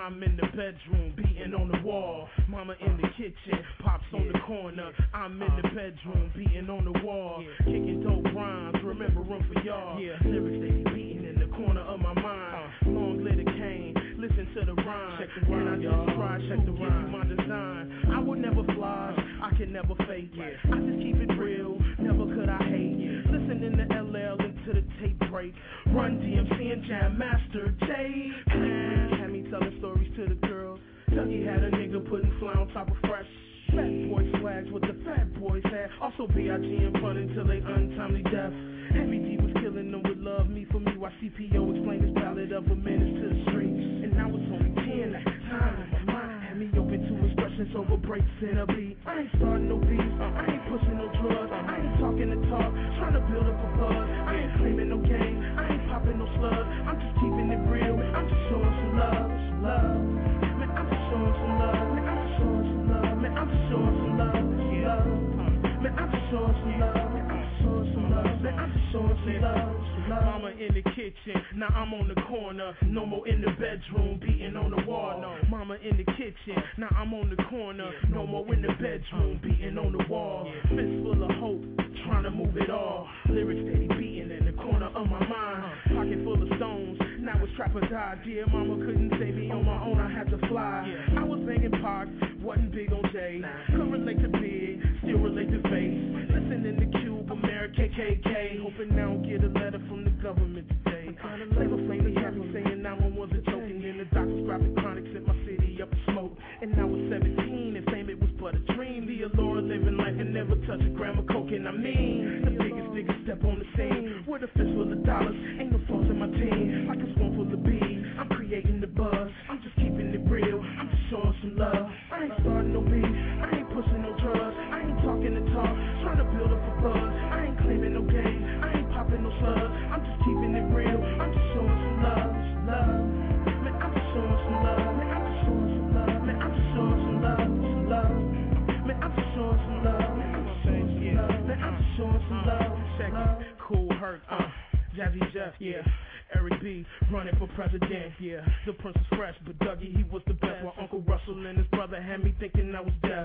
I'm in the bedroom, beating on the wall. Mama in the kitchen, pops on the corner. I'm in the bedroom, beating on the wall. Kicking dope rhymes, remembering for y'all. Lyrics they be beating in the corner of my mind. Long live the cane, listen to the rhyme. Check the rhyme, and I just try to give you my design. I would never fly, I can never fake it. I just keep it real, never could I hate it. Listening to L L into the tape break. Run D M C and Jam Master J. Had me telling stories to the girls. Dougie had a nigga putting fly on top of fresh. Fat boy swags with the fat boys had. Also B I G and fun until they untimely death. Heavy D was killing them with love, me for me. While C P O explained his ballad of a menace to the streets. And I was only ten at the time. My mind had me open to expressions over breaks in a beat. I ain't starting no beef, I ain't pushing no drugs. I ain't talking the talk, trying to build up a buzz. I ain't claiming no game, I ain't popping no slugs. I'm just keeping it real, I'm just showing some love, some love. Man, I'm just showing some love, man, I'm just showing some love. Man, I'm just showing some love, some love. Man, I'm just showing some love, man, I'm just showing some love. Man, I'm just showing some love, some love. Mama in the kitchen, now I'm on the corner. No more in the bedroom, beating on the wall. No, mama in the kitchen, now I'm on the corner. No more in the bedroom, beating on the wall. Fist full of hope, trying to move it all. Lyrics steady beating in the corner of my mind. Pocket full of stones, now it's trap or die. Dear mama couldn't save me on my own, I had to fly. I was banging Pac, wasn't big on J. Couldn't relate to Big, still relate to Face. Listening to Cube, America, K K K. Hoping I don't get a letter from the government today. Flavor Flav they happy saying nine one one's a joke. And then the doctors grabbed the chronic, set my city up in smoke. And I was seventeen, and fame it was but a dream. The allure of living life and never touch a gram of coke. And I mean, the biggest nigga step on the scene. With a fist full of dollars, ain't no flaws in my team. Like a swarm full of bees, I'm creating the buzz. I'm just keeping it real, I'm just showing some love. I ain't starting no beef, I ain't pushing no drugs. I ain't talking the talk, trying to build up a buzz. I ain't claiming no game, I ain't popping no slugs. I'm just keeping it real, I'm just showing some love, some love. Man, I'm just showing some love, man, I'm just showing some love. Man, I'm just showing some love, some love. Man, I'm just showing some love, man, I'm just showing some love. Man, I'm just showing some love, check it. Cool Herc, uh, Jazzy Jeff, yeah. Eric B, running for president, yeah. The Prince was fresh, but Dougie, he was the best. While Uncle Russell and his brother had me thinking I was deaf.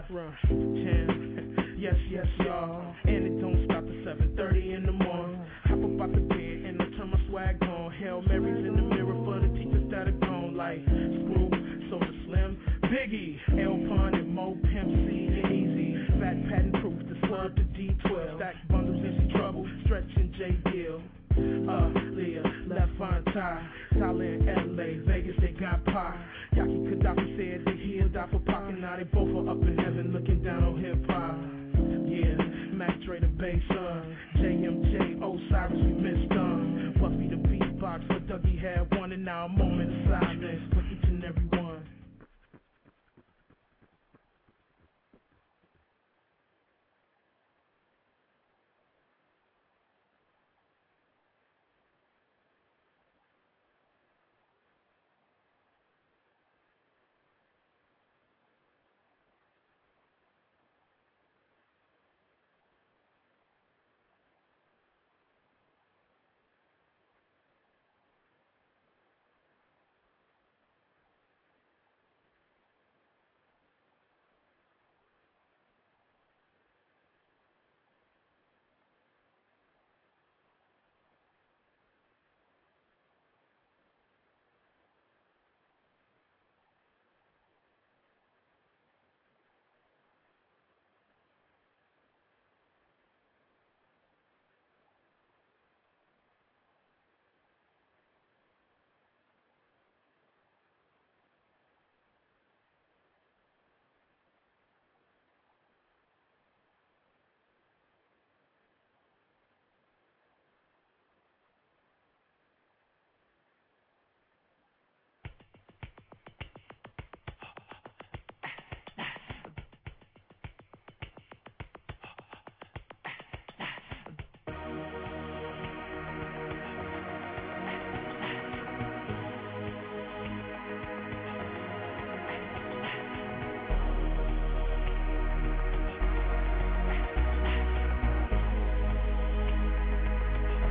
Jam, yes, yes, y'all. And it don't stop till seven thirty in the morning. Hop up out the bed and I turn my swag on. Hail Marys in the mirror for the teachers that are gone. Like Screw, Soulja Slim, Biggie, L Pun and Mo Pimp C and Easy. Fat Patent Proof, the slug to D twelve. Stack bundles in some trouble, Stretch and J Gill. Uh, Leah, Left Fine Tie, Tyler in L A, Vegas, they got Pac. Yaki Gaddafi said that he'll die for Pac, and now they both are up in heaven looking down on hip-hop. Yeah, Mac Dre the bass, uh, J M J, Osiris, we missed them. Must be the beatbox, but Dougie had one, and now a moment of silence for each and every one.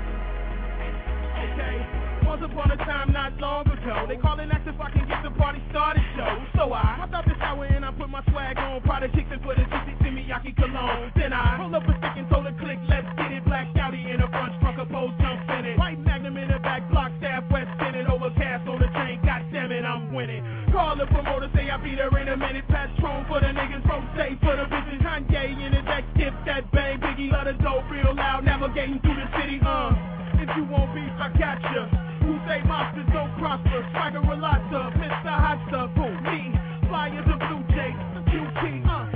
Once upon a time, not long ago, they calling asked if I can get the party started. started show. So I hopped out the shower and I put my swag on. Prada chicks and put a sixty Miyake cologne. Then I roll up a stick and told her click, let's get it. Black Audi in the front, trunk a pole, jump in it. White Magnum in the back, block staff, west Senate. Overcast on the train, goddammit, I'm winning. Call the promoter, say I beat her in a minute. Patron for the niggas, Rose for the bitches. Kanye in the deck, skip that bang. Biggie, let us go real loud, navigating through the city, uh. If you won't beef, I got ya. Who say monsters don't prosper? Swagger a lot of Mister Hot Stuff, who? Me, fly as a blue jay, the Q T, uh.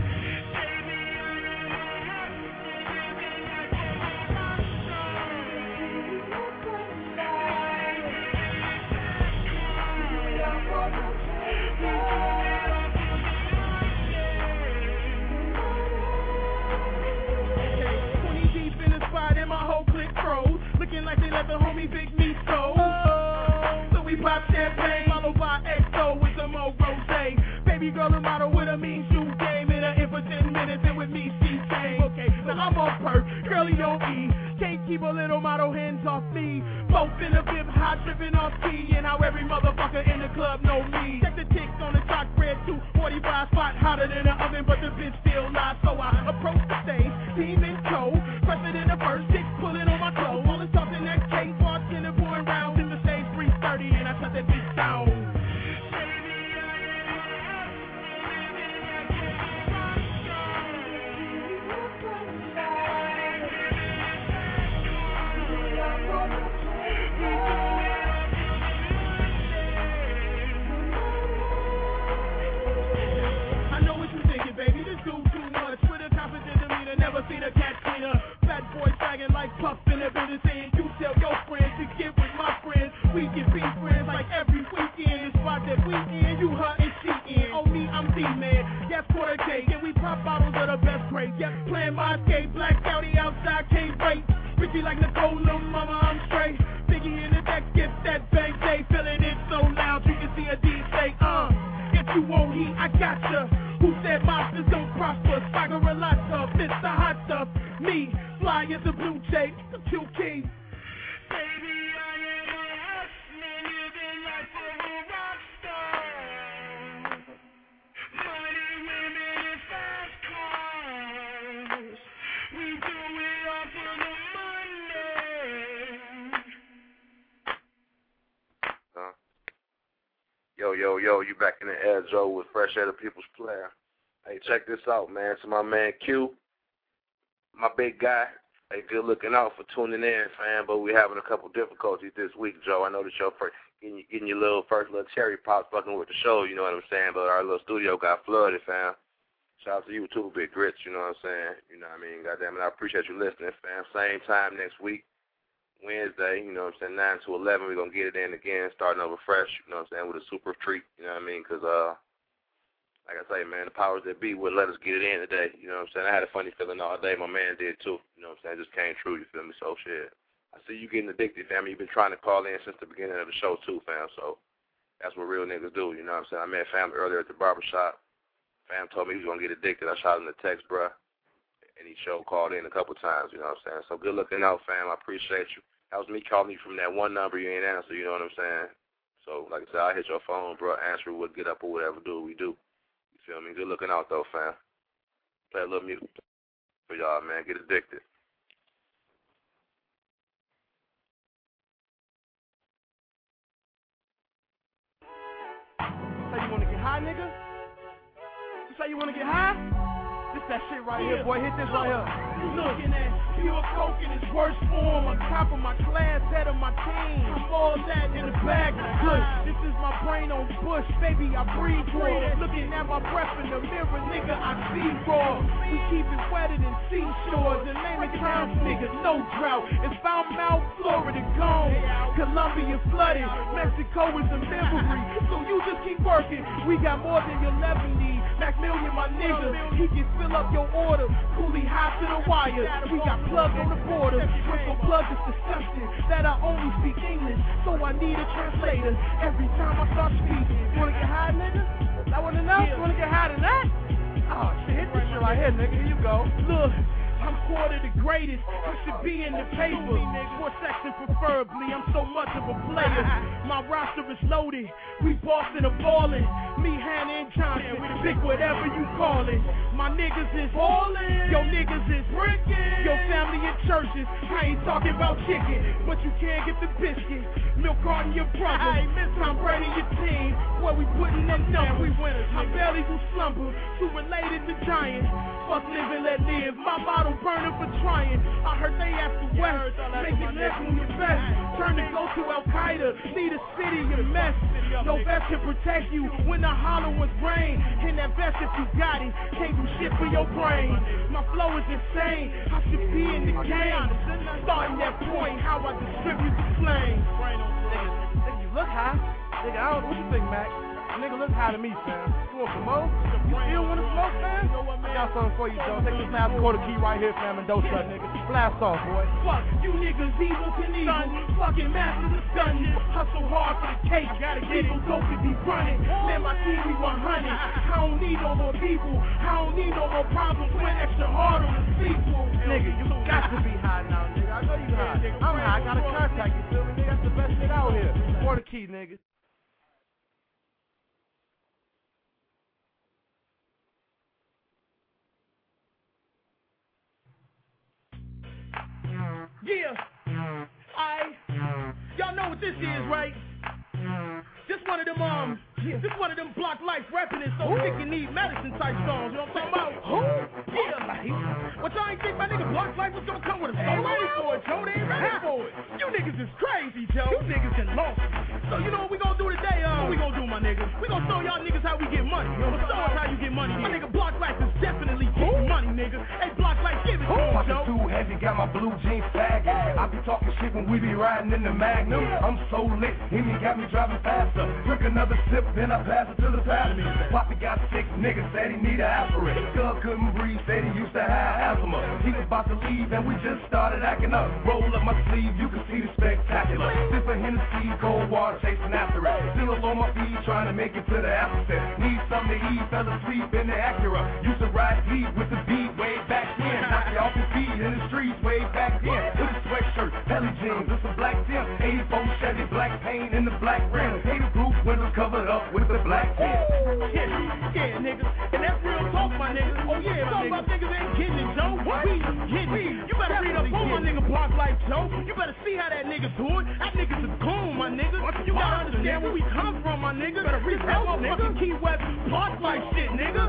Looking like they let the homie Big Me go. Oh, so we pop champagne, followed by X O with some more rosé. Baby girl a model with a mean shoe game. In her in for ten minutes and with me she came. Okay, now I'm on perk, girlie don't eat. Can't keep a little model hands off me. Both in a bib, hot tripping off T. And how every motherfucker in the club know me. Check the chicks on the chalk bread, two forty-five spot hotter than the oven, but the bitch still not. So I approach the stage, team in tow. Press it in the first, chick pulling on my clothes. All the stuff in that case, bartender pouring rounds in the stage three thirty, and I shut that bitch down. I know what you thinking, baby. This dude too much. With a confident demeanor, never seen a cat cleaner. Fat boy sagging like Puff in the business, saying you tell your friends to get with my friends. We can be friends like every weekend. The spot that we in, you her and she in. Oh me, I'm D-man. Yes, quarter cake, and we pop bottles of the best grade. Yep, playing my skate, Black Audi outside, can't wait. Ricky like Nicole, little mama, I'm straight. Biggie in the deck, get that bang day, feeling it so loud you can see a D say, uh. If you won't heat, I gotcha. Who said monsters don't prosper? Swagger a lot of Mister Hot Stuff. Me, fly as a blue jay, the Q King. Baby, I am a hustler, living life of a rock star. Money, women, and fast cars. We do it all for the money. Huh? Yo, yo, yo, you back in the air, Joe, with Fresh Air, the People's Player. Hey, check this out, man. To my man Q, my big guy. Hey, good looking out for tuning in, fam. But we're having a couple difficulties this week, Joe. I know that your first, getting, getting your little first little cherry pops fucking with the show, you know what I'm saying? But our little studio got flooded, fam. Shout out to you too, Big Grits, you know what I'm saying? You know what I mean? Goddamn it, I appreciate you listening, fam. Same time next week, Wednesday, you know what I'm saying? nine to eleven, we're going to get it in again, starting over fresh, you know what I'm saying, with a super treat, you know what I mean? Because, uh, like I say, man, the powers that be would let us get it in today. You know what I'm saying? I had a funny feeling all day. My man did, too. You know what I'm saying? It just came true, you feel me? So, shit. I see you getting addicted, fam. You've been trying to call in since the beginning of the show, too, fam. So, that's what real niggas do, you know what I'm saying? I met fam earlier at the barbershop. Fam told me he was going to get addicted. I shot him the text, bruh. And he showed called in a couple times, you know what I'm saying? So, good looking out, fam. I appreciate you. That was me calling you from that one number you ain't answer, you know what I'm saying? So, like I said, I'll hit your phone, bruh. Answer would get up or whatever, do what we do. Feel me? Good looking out, though, fam. Play a little music for y'all, man. Get addicted. Say you wanna get high, nigga? You say you wanna get high? This that shit right here, boy. Hit this right here. You looking at pure coke in its worst form. On top of my class, head of my team. I'm all that in the bag of kush. This is my brain on Bush, baby. I breathe raw. Looking at my breath in the mirror, nigga. I see raw. We keep it wetter than seashores. Atlantic towns, nigga, no drought. It's found Mount Florida gone. Colombia flooded. Mexico is a memory. So you just keep working. We got more than you'll ever need. Mac Million, my nigga. He can fill up your order. Coolie high to the wire. We got plug on the border. Triple plug is disgusting. That I only speak English. So I need a translator every time I start speaking. You wanna get high, nigga? I wanna know. You wanna get high tonight? Oh shit, hit this shit right here, nigga. Here you go. Look. I'm quarter the greatest. I should be in the paper. Sports section preferably. I'm so much of a player. My roster is loaded. We bossing a ballin'. Me, Hannah, and Johnson. Pick whatever you call it. My niggas is ballin'. Yo niggas is brickin'. Yo family in churches. I ain't talking about chicken, but you can't get the biscuit. Milk Carton your brother. Tom Brady your team. What we putting in numbers. We winners. I barely do slumber. Too related to giants. Fuck live and let live. My bottle burning for trying. I heard they after West. Make it left when you best. Turn to go to Al Qaeda. Lead a city in mess. No vest can protect you when the hollow was rain. In that vest if you got it. Can't do shit for your brain. My flow is insane. I should be in the game. Starting that point, how I distribute the flame. Nigga, you look high. Nigga, I don't know what you think, Mac. Nigga look high to me, fam. You want some more? You still want to smoke, fam? I got something for you, Joe. Take this last quarter key right here, fam, and don't shut, nigga. Blast off, boy. Fuck, you niggas evil can evil. Fucking masters of stunning. Hustle hard for the cake. Gotta get it. Dope to be running. Man, my team be one hundred. I don't need no more people. I don't need no more problems. Went extra hard on the sequel. Nigga, you got to be high now, nigga. I know you high. I'm high. I gotta contact you, feel me, nigga? That's the best shit out here. Quarter key, nigga. Yeah, I, y'all know what this is, right? This one of them, um, this one of them Block Life rapping it so sick you need medicine type songs, you know what I'm talking about? Who? Yeah, like, what y'all ain't think my nigga Block Life was gonna come with a song? Ready for it, Joe, they ain't ready for it. You niggas is crazy, Joe. You niggas is lost. So you know what we gonna do today, uh, what we gonna do, my niggas? We gonna show y'all niggas how we get money. You know, show us how you get money. My nigga Block Life is definitely getting money, nigga. Hey, Block Life, give it to me, Joe. Too heavy, got my blue jeans sagging. I be talking shit when we be riding in the Magnum. I'm so lit, Henny got me driving faster. Drink another sip, then I pass it to the passenger. Poppy got sick, nigga said he need an aspirin. Girl couldn't breathe, said he used to have asthma. He was about to leave and we just started acting up. Roll up my sleeve, you can see the spectacular. Sipping Hennessy, cold water, chasing after it. Still on my feet, trying to make it to the afterset. Need something to eat, fell asleep in the Acura. Used to ride deep with the beat way back then. Knock you off your feet in the streets way back then. With a sweatshirt, belly jeans, with some black Tim. eighty-four Chevy, black paint in the black rim. Hated roof windows covered up with the black tint. Yeah, yeah, niggas. And that's real talk, my niggas. Oh yeah, my niggas. niggas ain't getting it, Joe. What? We getting it. You better read up on my nigga Block Life, Joe. You better see how that nigga do it. That nigga's a goon, my nigga. You gotta understand where we come from, my nigga. Better read that motherfucking Key West Block Life shit, nigga.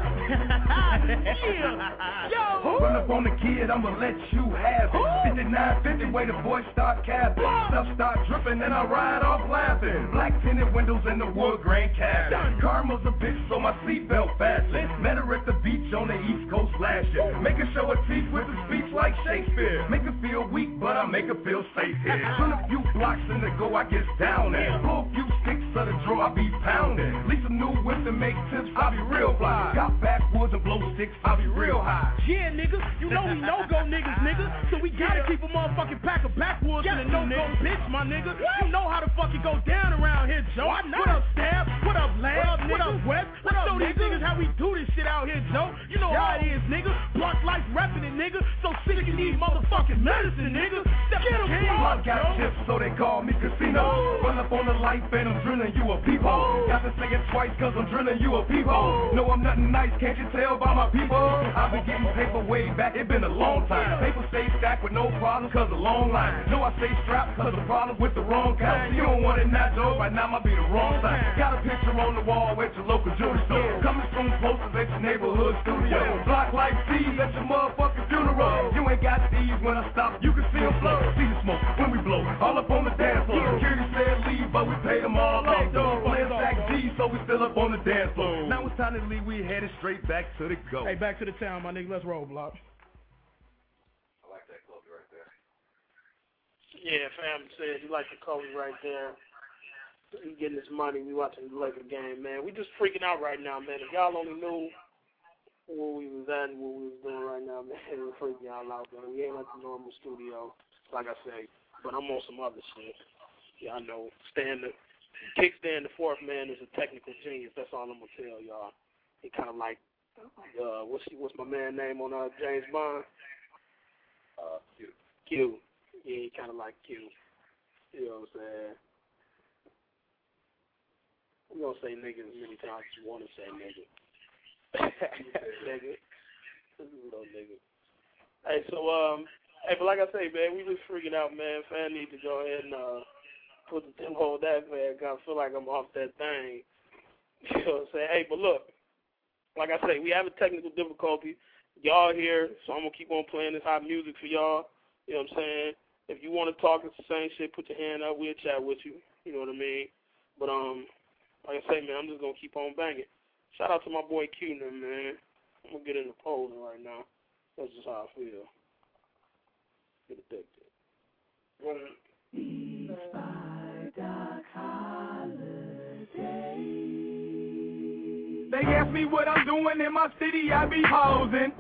Yeah. Yo. Run up on the kid, I'ma let you have it. fifty-nine fifty, way the boys start capping. Stuff start dripping and I ride off laughing. Black tinted windows in the wood grain cabin. Karma's a bitch, so my seatbelt fastened. Met her at the beach on the East Coast last year. Make her show her teeth with a speech like Shakespeare. Make her feel weak, but I make her feel safe here. Turn a few blocks in the go, I get down there. Blow a few sticks of the draw, I be pounding. Leave some new whips and make tips, I be real fly. Got backwoods and blow sticks, I be real high. Yeah, nigga, you know we no-go niggas, nigga. So we gotta keep a motherfucking pack of backwoods in a no-go bitch, my nigga. You know how the fuck it go down around here, Joe. I know. What up, Stab? What up, Lab? What up, West? Let's show these niggas how we do this shit out here, Joe. You know how it is, nigga. Block Life reppin' it, nigga. So sick you need motherfucking medicine, nigga. Step in the game, Block got chips, so they call me Casino. Run up on the life and I'm drilling you a peephole. Got to say it twice cause I'm drilling you a peephole. No, I'm nothing nice, can't you tell by my people? I've been getting paper way back, it been a long time. Paper stay stacked with no problems cause of long line. No, I stay strapped cause of problems with the wrong kind. You don't want it now, Joe, right now might be the wrong time. Got a picture on the wall at your local jewelry store. Coming soon posters at your neighborhood studio. Block Life C's at your motherfucking funeral. You ain't got these when I stop, you can see them flow. See the smoke when we blow, all up on the dance floor. Security said leave, but we paid them all off. Dog playing sack G, so we still up on the dance floor. Now it's time to leave, we headed straight back to the go. Hey, back to the town, my nigga, let's roll, Block. I like that club right there. Yeah, fam said you like the colors right there. We getting this money, we watching the Laker game, man. We just freaking out right now, man. If y'all only knew where we was at and what we was doing right now, man, we're freaking y'all out, man. We ain't like the normal studio, like I say, but I'm on some other shit. Yeah, I know. Stan the Kickstand the fourth man is a technical genius. That's all I'm gonna tell y'all. He kind of like uh, what's what's my man name on uh, James Bond? Uh, Q. Q. Yeah, he kind of like Q. You know what I'm saying? I'm going to say nigga as many times as you want to say nigga. Nigga. Little nigga. Hey, so, um, hey, but like I say, man, we just freaking out, man. Fan need to go ahead and uh, put the tempo on that, man, because I feel like I'm off that thing. You know what I'm saying? Hey, but look, like I say, we have a technical difficulty. Y'all here, so I'm going to keep on playing this hot music for y'all. You know what I'm saying? If you want to talk, it's the same shit, put your hand up, we'll chat with you. You know what I mean? But, um, like I say, man, I'm just going to keep on banging. Shout out to my boy Q, man. I'm going to get into polling right now. That's just how I feel. Get addicted. They ask me what I'm doing in my city, I be posing.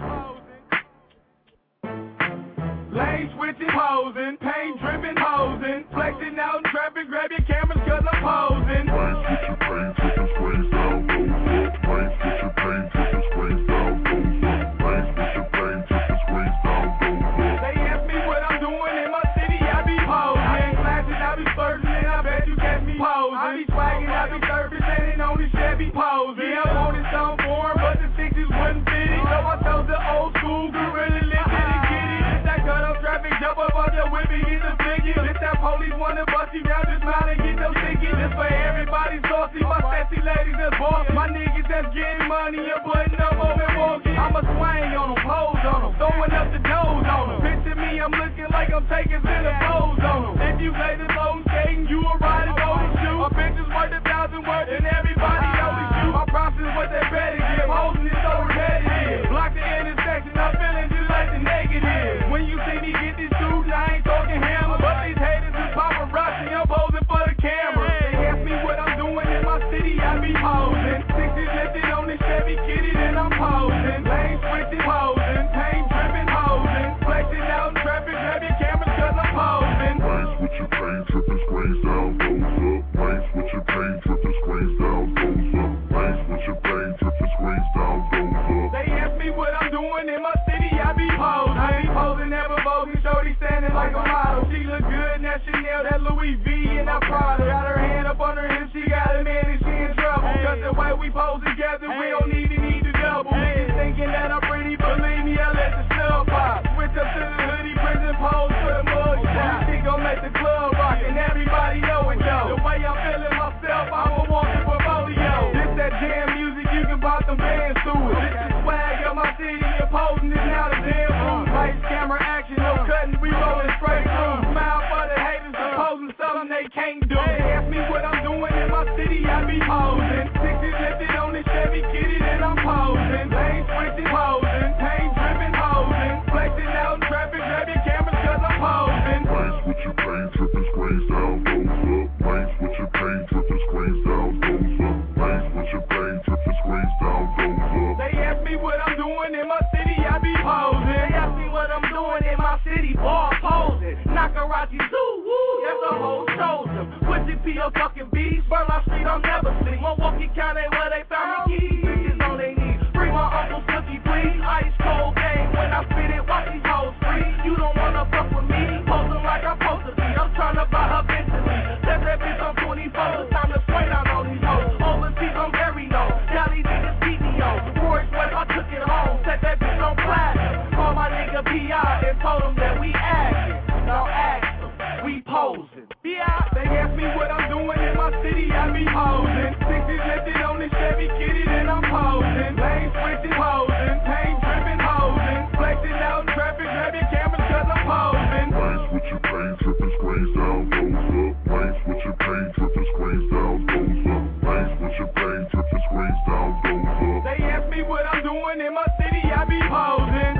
Lane switching, posing, pain dripping, hosing, flexing out in traffic, grab your cameras cause I'm posing. Lane switching, pain dripping, screens down, goes up. Lane switching, pain dripping, screens down, goes up. Lane switching, pain dripping, screens down, goes up. They ask me what I'm doing in my city, I be posing. Flashing, I be splurging, and I bet you catch me posing. I be swagging, I be surfing, standing on this Chevy posing. Yeah, I wanted some form, but the sixties wouldn't fit it. So I chose the old school gorilla, live it and get it. It's that cut up traffic, jump up on the whip and get the figure. It's that police wanna bust you down, just smile and get those tickets. This for everybody saucy, my sassy ladies that's bossy. My niggas that's getting money and putting up on and walking. I'ma swing on them, pose on them, throwing up the doors on them. Picture me, I'm looking like I'm taking center pose on them. If you play the low skating, you a rider, go to shoot. My bitches worth a thousand worth and everybody always shoot. My process what they better give, holding it so repetitive. Block the intersection, I'm feeling just like the negative. When you see me get this dude, I ain't talking hammer. But these haters is paparazzi, I'm posing for the camera. They ask me what I'm doing in my city, I be posing. Sixties lifted on this Chevy kitty, then I'm posing. Lane switching, posing, pain dripping, hosing. Flexing out in traffic, grab your cameras cause I'm posing. Lane switching, pain dripping, screens down, goes up. Lane switching, pain dripping, screens down, goes up. Lane switching, pain dripping, screens down, goes up. They ask me what I'm doing in my city, I be posing. I be posing, never voting, shorty standing like a model. She look good, that Chanel, that Louis V, and that Prada. Got her hand up on her hip, she got a man and she in trouble. Cause the way we pose together, we don't need to need to double. Niggas thinking that I'm pretty, believe me, I let the snub pop. Switch up to the hoodie, prison pose for the mug shot. She gon' make the club rock, and everybody know it though. The way I'm feeling myself, I'm a walking portfolio. This that jam music, you can pop them bands to it. This the swag of my city, and posing is now the damn room. Lights, camera, action, no cutting, we rolling straight through. Smile for the haters, opposing something they can't do. They ask me what I'm doing in my city, I be posing. Sixties lifted on this Chevy kitty, then I'm posing. Lane switching, posing, pain dripping, hosing. Flexing out in traffic, grab your cameras cause I'm posing. Lane switching, pain dripping, screens down, goes up. Lane switching, pain dripping, screens down, goes up. Lane switching, pain dripping, screens down, goes up. They ask me what I'm doing in my city, I be posing. They ask me what I'm doing in my city, ball posing. Nakarachi Zoo, woo, that's a whole chosen. Put G P O fucking beats, Burlock Street, I'll never sleep. Milwaukee County, where they found me keys, bitches on they knees. Free my Uncle Snooky, please. Ice cold game, when I spit it, watch these hoes free. You don't wanna fuck with me, posing like I'm supposed to be. I'm tryna buy her mentally. Set that bitch on twenty-four, it's time to swing out on these hoes. Overseas, I'm very low. Cali niggas beat me on. Royce West, I took it home. Set that bitch on platinum. Call my nigga P I and told him that we acting. Now ask them, we posing. Yeah, they ask me what I'm doing in my city, I be posing. Sixties lifted on this Chevy kitty, then I'm posing. Lane switching, posing, pain dripping, hosing. Flexing out in traffic, grab your cameras cause I'm posing. Lane switching, pain dripping, screens down, goes up. Lane switching, pain dripping, screens down, goes up. Lane switching, pain dripping, screens down, goes up. They ask me what I'm doing in my city, I be posing.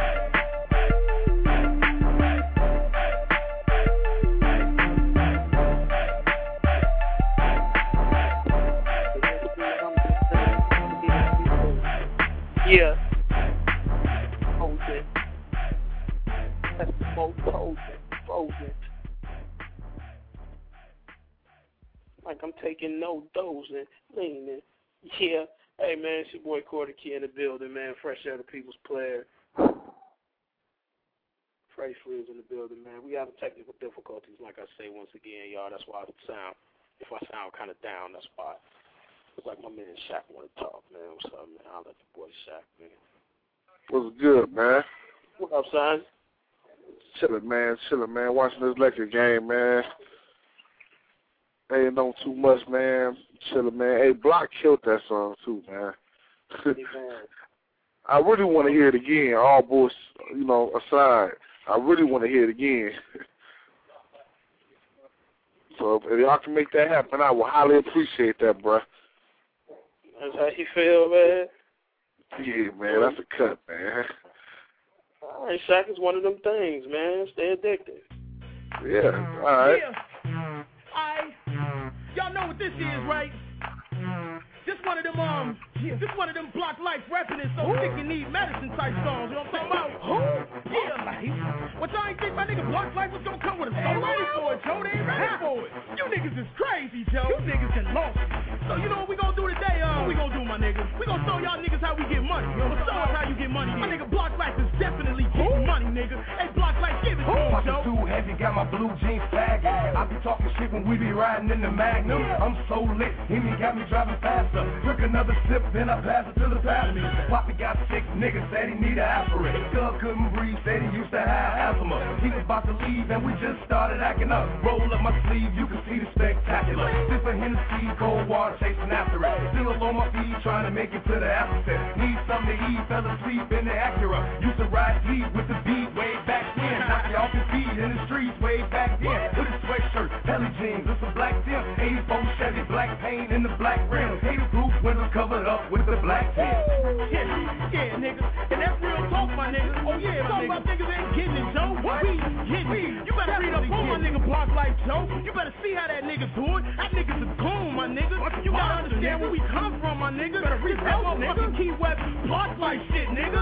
Yeah. Hold it. That's the most hold it. Hold it. Like I'm taking no dosing, leaning. Yeah. Hey, man, it's your boy Cordy Key in the building, man. Fresh out of People's Player. Fresh Frizz in the building, man. We having technical difficulties, like I say once again, y'all. That's why I sound, if I sound kind of down, that's why. It's like my man Shaq want to talk, man. What's up, man? I'll let the boy Shaq, man. What's good, man? What up, son? Chillin', man. Chillin', man. Watching this Lakers game, man. Ain't know too much, man. Chillin', man. Hey, Block killed that song, too, man. I really want to hear it again, all bullshit, you know, aside. I really want to hear it again. So if y'all can make that happen, I will highly appreciate that, bro. That's how you feel, man? Yeah, man, that's a cut, man. All right, Shaq is one of them things, man. Stay addicted. Yeah, all right. Yeah. I, y'all know what this is, right? This one of them, um, this one of them Block Life rapping it so sick you need medicine type songs. You know what I'm talking about? Who? Yeah. What y'all ain't think my nigga Block Life was gonna come with a solo? They ready for it, Joe. They ain't ready for it. You niggas is crazy, Joe. You niggas can lost. So you know what we gonna do today? Uh, what we gonna do, my niggas? We gonna show y'all niggas how we get money. Yo, show us how you get money. My nigga Block Life is definitely getting money, nigga. Hey, Block Life, give it to him, Joe. Too heavy, got my blue jeans sagging. I be talking shit when we be riding in the Magnum. I'm so lit, Henny got me driving faster. Took another sip, then I passed it to the passenger. Poppy got sick, nigga said he need an aspirin. Thug couldn't breathe, said he used to have asthma. He was about to leave, and we just started acting up. Roll up my sleeve, you can see the spectacular. Sipping Hennessy, cold water, chasing after it. Still on my feet, trying to make it to the afterset. Need something to eat, fell asleep in the Acura. Used to ride deep with the beat way back then. Knock you off your feet in the streets way back then. With a sweatshirt, Pelly jeans, with some black Tim. eighty-four Chevy, black paint in the black rim. Hated roof windows covered up with the black tint. Yeah, yeah, nigga. And that's real talk, my nigga. Oh, yeah, my nigga. About niggas ain't getting it, Joe. What? We getting it. You better read up on my nigga Block Life, Joe. You better see how that nigga do it. That nigga's a goon, my nigga. You gotta understand where we come from, my nigga. Better read that motherfucking Key West Block Life shit, nigga.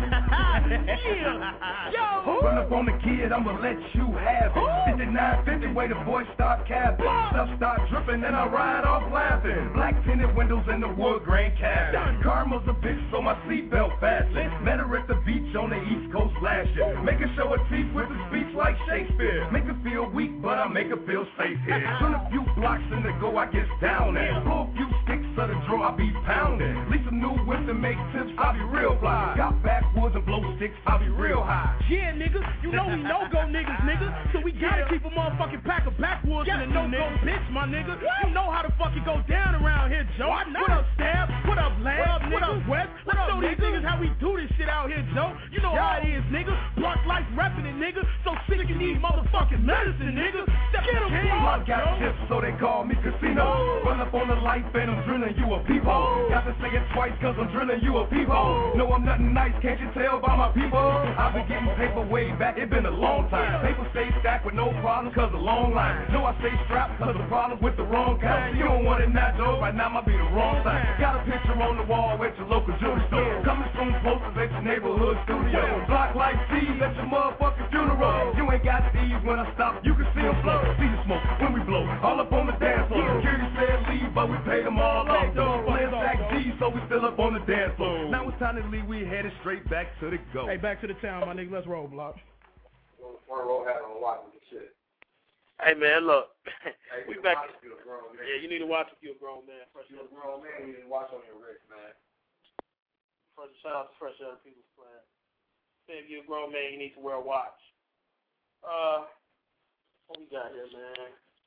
Yeah. Yo. Run up on the kid, I'ma let you have it. fifty-nine fifty, way the boys start capping. Stuff start dripping, and I ride off laughing. Black tinted windows in the wood grain cabin. Karma's a bitch, so my seatbelt fastened. Met her at the beach on the East Coast last year. Make her show her teeth with a speech like Shakespeare. Make her feel weak, but I make her feel safe here. Turn a few blocks in the go, I get down there. Blow a few sticks of the draw, I be pounding. Leave some new whips and make tips, I be real fly. Got backwoods and blow sticks, I be real high. Yeah, nigga, you know we no-go niggas, nigga. So we gotta keep a motherfucking pack of backwoods in a no-go bitch, my nigga. You know how the fuck it go down around here, Joe. What up, Stab? What up, Lab? What up, West? Let's show these niggas how we do this shit out here, Joe. You know how it is, nigga. Block Life reppin' it, nigga. So sick you need motherfucking medicine, nigga. Step in the game, Block got chips, so they call me Casino. Run up on the life and I'm drilling you a peephole. Got to say it twice cause I'm drilling you a peephole. No, I'm nothing nice, can't you tell by my people? I've been getting paper way back, it been a long time. Paper stay stacked with no problems cause of long line. No, I stay strapped cause of problems with the wrong kind. You don't want it now, Joe, right now might be the wrong time. Got a picture on the wall at your local jewelry store. Coming soon posters at your neighborhood studio. Block Life Seeds at your motherfucking funeral. You ain't got these when I stop, you can see them flow. See the smoke when we blow, all up on the dance floor. Security said leave, but we paid them all off. Playing stack G, so we still up on the dance floor. Now it's time to leave, we headed straight back to the go. Hey, back to the town, my nigga, let's roll, Block. Front row hat on watching the shit. Hey, man, look. Hey, we back. You a grown man. Yeah, you need to watch if you're a grown man. Fresh You're a grown man, you need to watch on your wrist, man. First, shout out to Fresh Other People's Plan. Say if you're a grown man, you need to wear a watch. Uh, what we got here, man?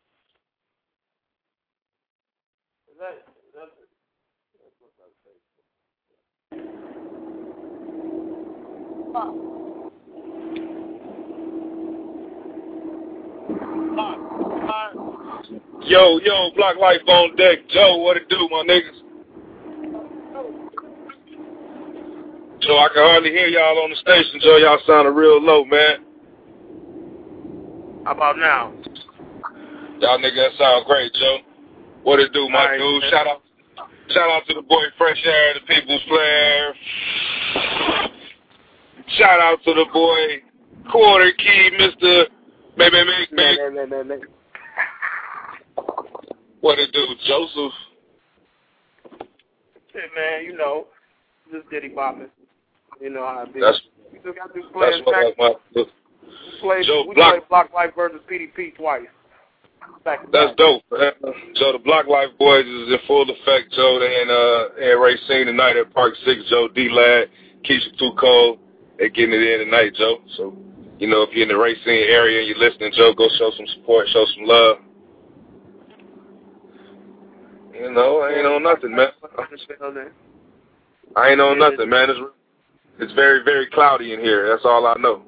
Is that, is that, that's what's on Facebook. Oh. Yo, yo, Block Life on deck. Joe, what it do, my niggas? Joe, I can hardly hear y'all on the station, Joe. Y'all sounding real low, man. How about now? Y'all niggas, that sound great, Joe. What it do, my right, dude? Man. Shout out, shout out to the boy Fresh Air, the People's Flair. Shout out to the boy Quarter Key, Mister Maybe make make. What it do, Joseph? Hey, man, you know, just diddy bopping. You know how it be. That's, you still got to do that's what I, my, played Joe we Block. played Block Life versus P D P twice. Back to That's back. dope, man. Joe, the Block Life Boys is in full effect, Joe. They in, uh, in Racine tonight at Park six, Joe. D-Lad, Keisha Too Cold. They getting it in tonight, Joe. So, you know, if you're in the Racine area and you're listening, Joe, go show some support, show some love. You know, I ain't on nothing, man. I ain't on nothing, man. It's, it's very, very cloudy in here. That's all I know.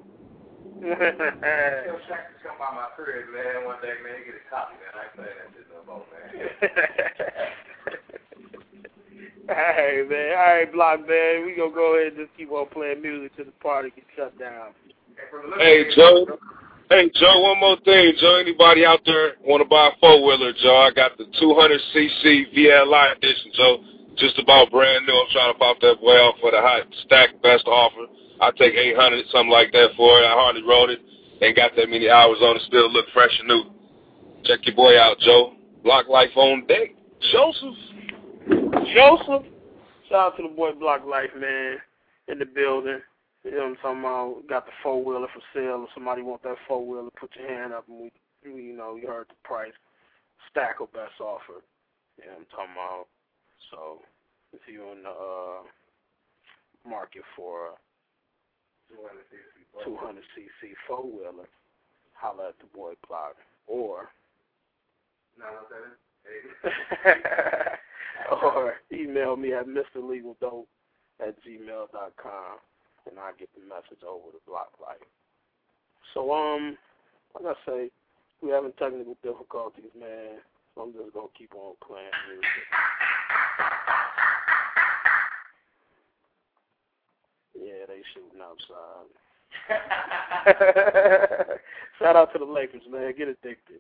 Come by my crib, man, one day, man, get a copy, man. I ain't playing that shit no more, man. Hey, man. All right, Block, man. We gonna go ahead and just keep on playing music till the party gets shut down. Hey, Joe. Hey, Joe, one more thing, Joe. Anybody out there want to buy a four-wheeler, Joe? I got the two hundred c c V L I edition, Joe. Just about brand new. I'm trying to pop that boy off for the hot stack best offer. I take eight hundred, something like that for it. I hardly rode it. Ain't got that many hours on it. Still look fresh and new. Check your boy out, Joe. Block Life on deck. Joseph. Joseph. Shout out to the boy Block Life, man, in the building. You know what I'm talking about? Got the four-wheeler for sale. If somebody want that four-wheeler, put your hand up and we, you know, you heard the price. Stack or best offer. You know what I'm talking about? So, if you're in the uh, market for a two hundred c c four-wheeler, holla at the boy Block. Or, or email me at mrlegaldope at gmail dot com. And I get the message over to Block Life. So, um, like I say, we having technical difficulties, man. So I'm just gonna keep on playing music. Yeah, they shooting outside. Shout out to the Lakers, man. Get addicted.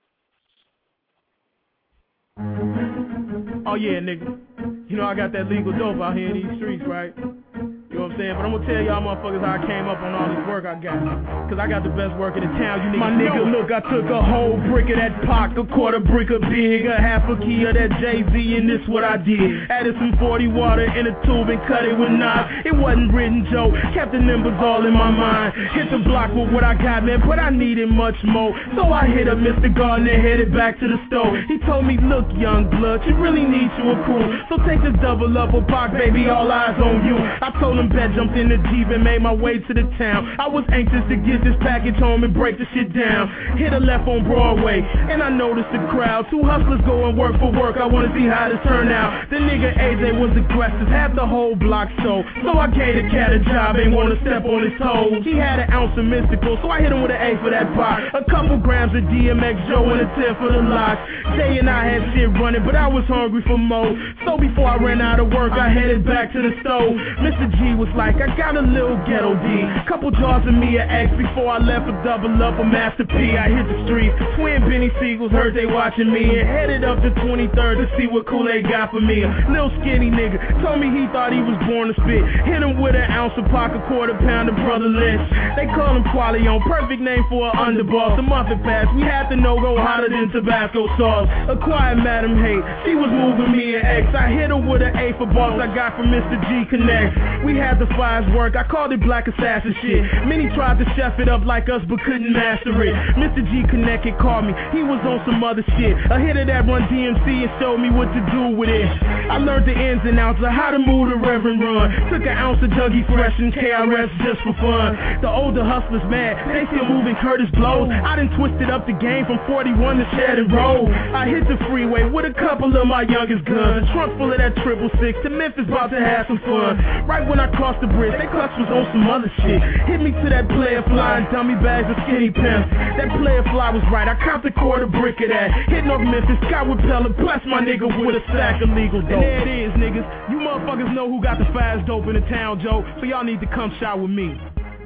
Oh yeah, nigga. You know I got that legal dope out here in these streets, right? You know what I'm saying? But I'm gonna tell y'all motherfuckers how I came up on all this work I got. Cause I got the best work in the town, you niggas My nigga, know. Look, I took a whole brick of that Pac, a quarter brick of Big, a half a key of that Jay-Z, and this what I did. Added some forty water in a tube and cut it with knives. It wasn't written, Joe, kept the numbers all in my mind. Hit the block with what I got, man, but I needed much more. So I hit up Mister Gardner, headed back to the store. He told me, look, young blood, you really need you a crew. So take this double up for Pac, baby, all eyes on you. I told him bet, jumped in the Jeep and made my way to the town. I was anxious to get this package home and break the shit down. Hit a left on Broadway, and I noticed the crowd. Two hustlers going work for work, I wanna see how this turn out. The nigga A J was aggressive, had the whole block sold. So I gave the cat a job, ain't wanna step on his toes. He had an ounce of mystical, so I hit him with an A for that pot. A couple grams of D M X, Joe, and a ten for the lot. Jay and I had shit running, but I was hungry for more. So before I ran out of work, I headed back to the stove. Mister G was like, I got a little ghetto D, couple jars of me and X. Before I left a double up a Master P, I hit the street. Twin Benny Siegels heard they watching me and headed up to twenty-third to see what Kool-Aid got for me. A little skinny nigga told me he thought he was born to spit. Hit him with an ounce of Pac, a quarter pound of Brother Lynch. They call him Qualion, perfect name for an underboss. The muffin pass, we had the no-go hotter than Tabasco sauce. Acquired Madam Hate, she was moving me and X. I hit her with an A for boss I got from Mister G Connect. We had the fives work, I called it Black Assassin shit. Many tried to chef it up like us but couldn't master it. Mister G Connect had called me, he was on some other shit. A hitter that run D M C and showed me what to do with it. I learned the ins and outs of how to move the Reverend Run. Took an ounce of Dougie Fresh and K R S just for fun. The older hustlers mad, they still moving Curtis blows. I done twisted up the game from forty-one to Shed and Roll. I hit the freeway with a couple of my youngest guns. A trunk full of that triple six to Memphis, about to have some fun. Right when I crossed the bridge, they clutch was on some other shit. Hit me to that player fly and dummy bags of skinny pimps. That player fly was right, I copped a quarter brick of that. Hitting off Memphis, Scott with Pella, bless my nigga with a sack of legal dope. And there it is, niggas. You motherfuckers know who got the fast dope in the town, Joe. So y'all need to come shot with me.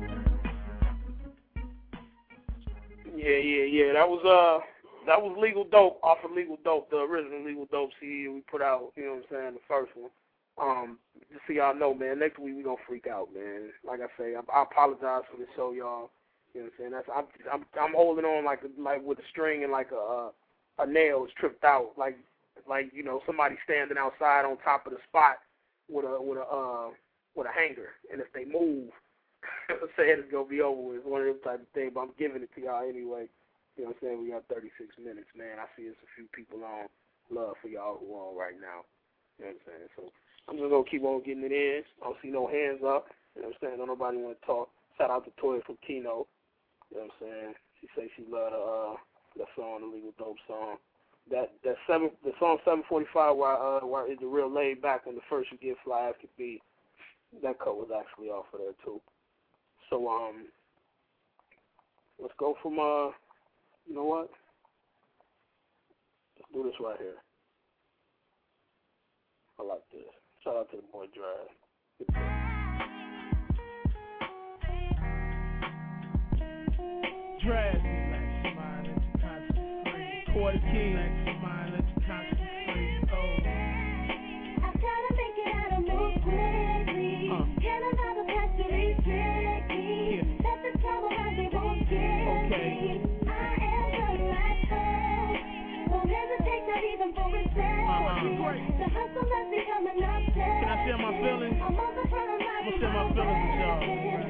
Yeah, yeah, yeah. That was uh, that was Legal Dope off of Legal Dope, the original Legal Dope C D we put out. You know what I'm saying? The first one. Um, just so y'all know, man. Next week we gonna freak out, man. Like I say, I, I apologize for the show, y'all. You know what I'm saying? That's I'm I'm, I'm holding on like like with a string and like a uh, a nail is tripped out, like like you know somebody standing outside on top of the spot with a with a uh with a hanger, and if they move, saying it's gonna be over with. It's one of them type of things, but I'm giving it to y'all anyway. You know what I'm saying? We got thirty-six minutes, man. I see there's a few people on. Love for y'all who are on right now. You know what I'm saying? So I'm just gonna keep on getting it in. I don't see no hands up. You know what I'm saying? Don't nobody want to talk. Shout out to Toya from Keno. You know what I'm saying? She say she love the uh the song, the Legal Dope song. That that seven the song seven forty-five where uh where is the real laid back when the first you get fly as could be. That cut was actually off of there too. So um let's go from uh you know what? Let's do this right here. I like this. Shout out to the boy Drive. Dress, relax your mind, let your conscience free. Quarter key, relax your mind, let your conscience free. Oh. I try to make it out of move quickly. Uh. Can't allow the past to restrict me. Yeah. Let the trouble around me won't kill okay. me. I am the right home. Won't hesitate, not even for a second. Uh-huh. The hustle has become an obsession. Can I share my feelings? I'm on the front of my I'm gonna share my feelings with y'all.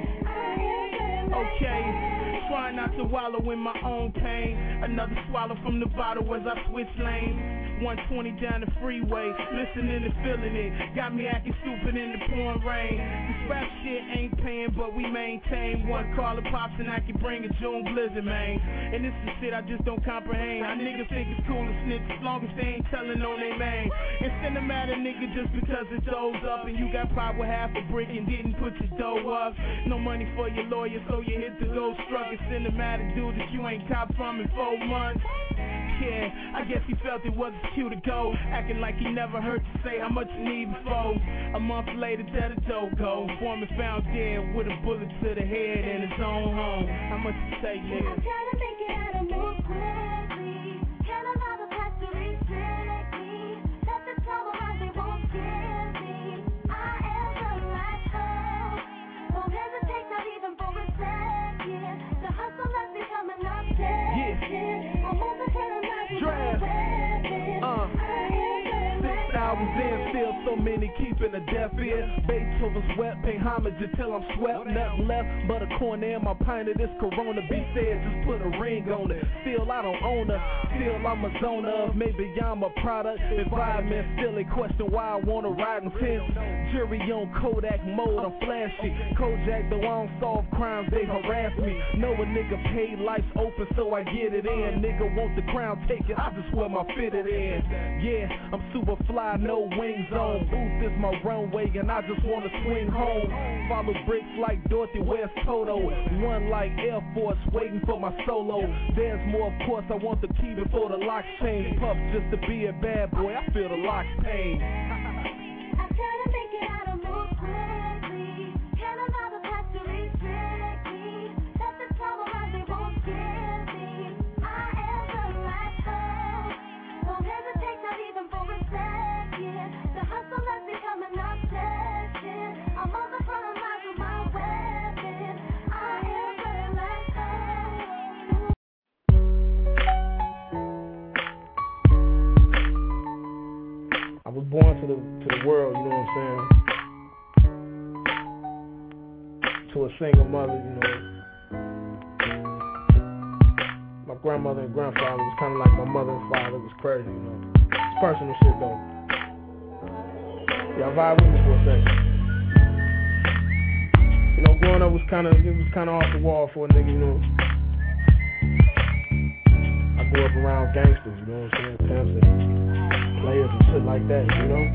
Okay. Trying not to wallow in my own pain. Another swallow from the bottle as I switch lanes. one twenty down the freeway, listening and feeling it. Got me acting stupid in the pouring rain. This rap shit ain't paying, but we maintain. One call of pops and I can bring a June blizzard, man. And this is shit I just don't comprehend. How niggas think it's cool to snitch as long as they ain't telling on they man. It's cinematic, nigga, just because it does up. And you got pride with half a brick and didn't put your dough up. No money for your lawyer, so you hit the gold struck. It's cinematic, dude, that you ain't cop from in four months. Yeah, I guess he felt it wasn't cute to go. Acting like he never heard you say how much you need before. A month later, there the dough go. Foreman found dead with a bullet to the head in his own home. How much you take, nigga? I try to make it out of move quickly. Can't allow the past to restrict me. Let the trouble around me won't kill me. I am the right home. Won't hesitate, not even for a second. The hustle has become an obsession. I'm on the front of my Draft. Uh. Six hours in, still so many keeping a deaf ear. Beethoven's wet, pay homage until I'm swept. Nothing left but a corner in my pint of this Corona. B said just put a ring on it. Still I don't own her. Still I'm a zone of. Maybe I'm a product. Environment still a question why I wanna ride in fence. Jury on Kodak mode, I'm flashy. Kojak, though I don't solve crimes, they harass me. Know a nigga paid, life's open, so I get it in. Nigga want the crown, take it, I just wear my fitted in. Yeah, I'm super fly, no wings on. Booth is my runway, and I just wanna swing home. Follow bricks like Dorothy West Toto. One like Air Force, waiting for my solo. There's more, of course, I want the key before the locks change. Puff just to be a bad boy, I feel the locks pain. I try to make it out of move quickly. Can't allow the past to restrict me. Let the trouble around me won't kill me. I am the right home. Won't hesitate, not even for a second. The hustle has become an obsession. I'm on the front of lines with my weapon. I am the right home. I was born to the to the world, you know what I'm saying? To a single mother, you know. My grandmother and grandfather was kind of like my mother and father. It was crazy, you know. It's personal shit though. Y'all vibe with me for a second. You know, growing up was kind of it was kind of off the wall for a nigga, you know. I grew up around gangsters, you know what I'm saying? Pimps and players and shit like that, you know.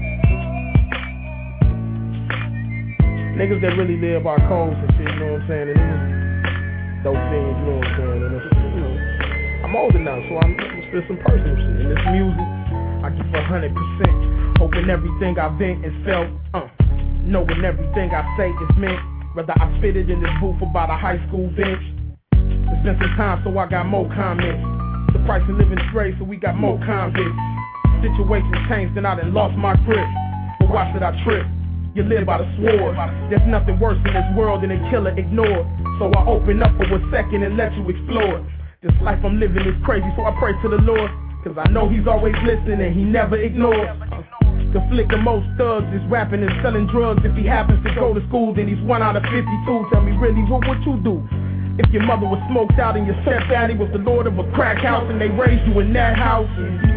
Niggas that really live our codes and shit, you know what I'm saying? And it was dope things, you know what I'm saying? And it's, you know, I'm older now, so I'm gonna spit some personal shit. And this music, I give a hundred percent. Hoping everything I vent is felt, uh, knowing everything I say is meant. Whether I spit it in this booth about a high school bench. It's been some time, so I got more comments. The price of living straight, so we got more convicts. Situations changed and I done lost my grip. But why should I trip? You live by the sword. There's nothing worse in this world than a killer ignored. So I open up for a second and let you explore. This life I'm living is crazy, so I pray to the Lord. Cause I know he's always listening and he never ignores. Conflict of most thugs is rapping and selling drugs. If he happens to go to school, then he's one out of fifty-two. Tell me really, what would you do? If your mother was smoked out and your stepdaddy was the lord of a crack house and they raised you in that house.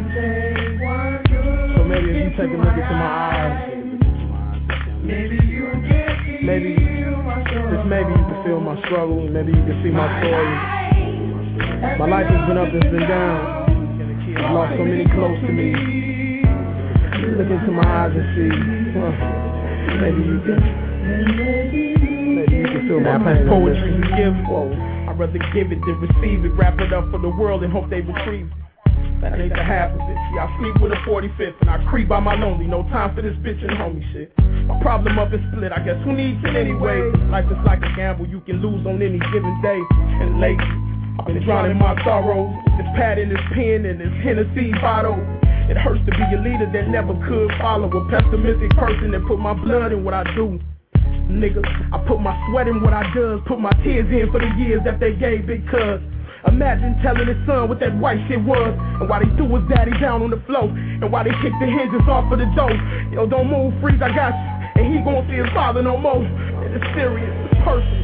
So maybe if you take a look into my eyes, maybe you can maybe just maybe you can feel my struggle, maybe you can see my story. My life has been up and been down. I've lost so many close to me. Look into my eyes and see. Huh, maybe you can. Maybe you can feel my pain. Poetry you give. Whoa. I'd rather give it than receive it. Wrap it up for the world and hope they retrieve it. That ain't the half of it. See, I sleep with a forty-fifth and I creep by my lonely. No time for this bitch and homie shit. My problem up is split. I guess who needs it anyway? Life is like a gamble. You can lose on any given day. And lately, I've been drowning my sorrows. This pad in this pen and this Hennessy bottle. It hurts to be a leader that never could follow. A pessimistic person that put my blood in what I do. Nigga, I put my sweat in what I does. Put my tears in for the years that they gave because imagine telling his son what that white shit was and why they threw his daddy down on the floor and why they kicked the hinges off of the door. Yo, don't move, freeze, I got you. And he gon' see his father no more. And it's serious, it's personal.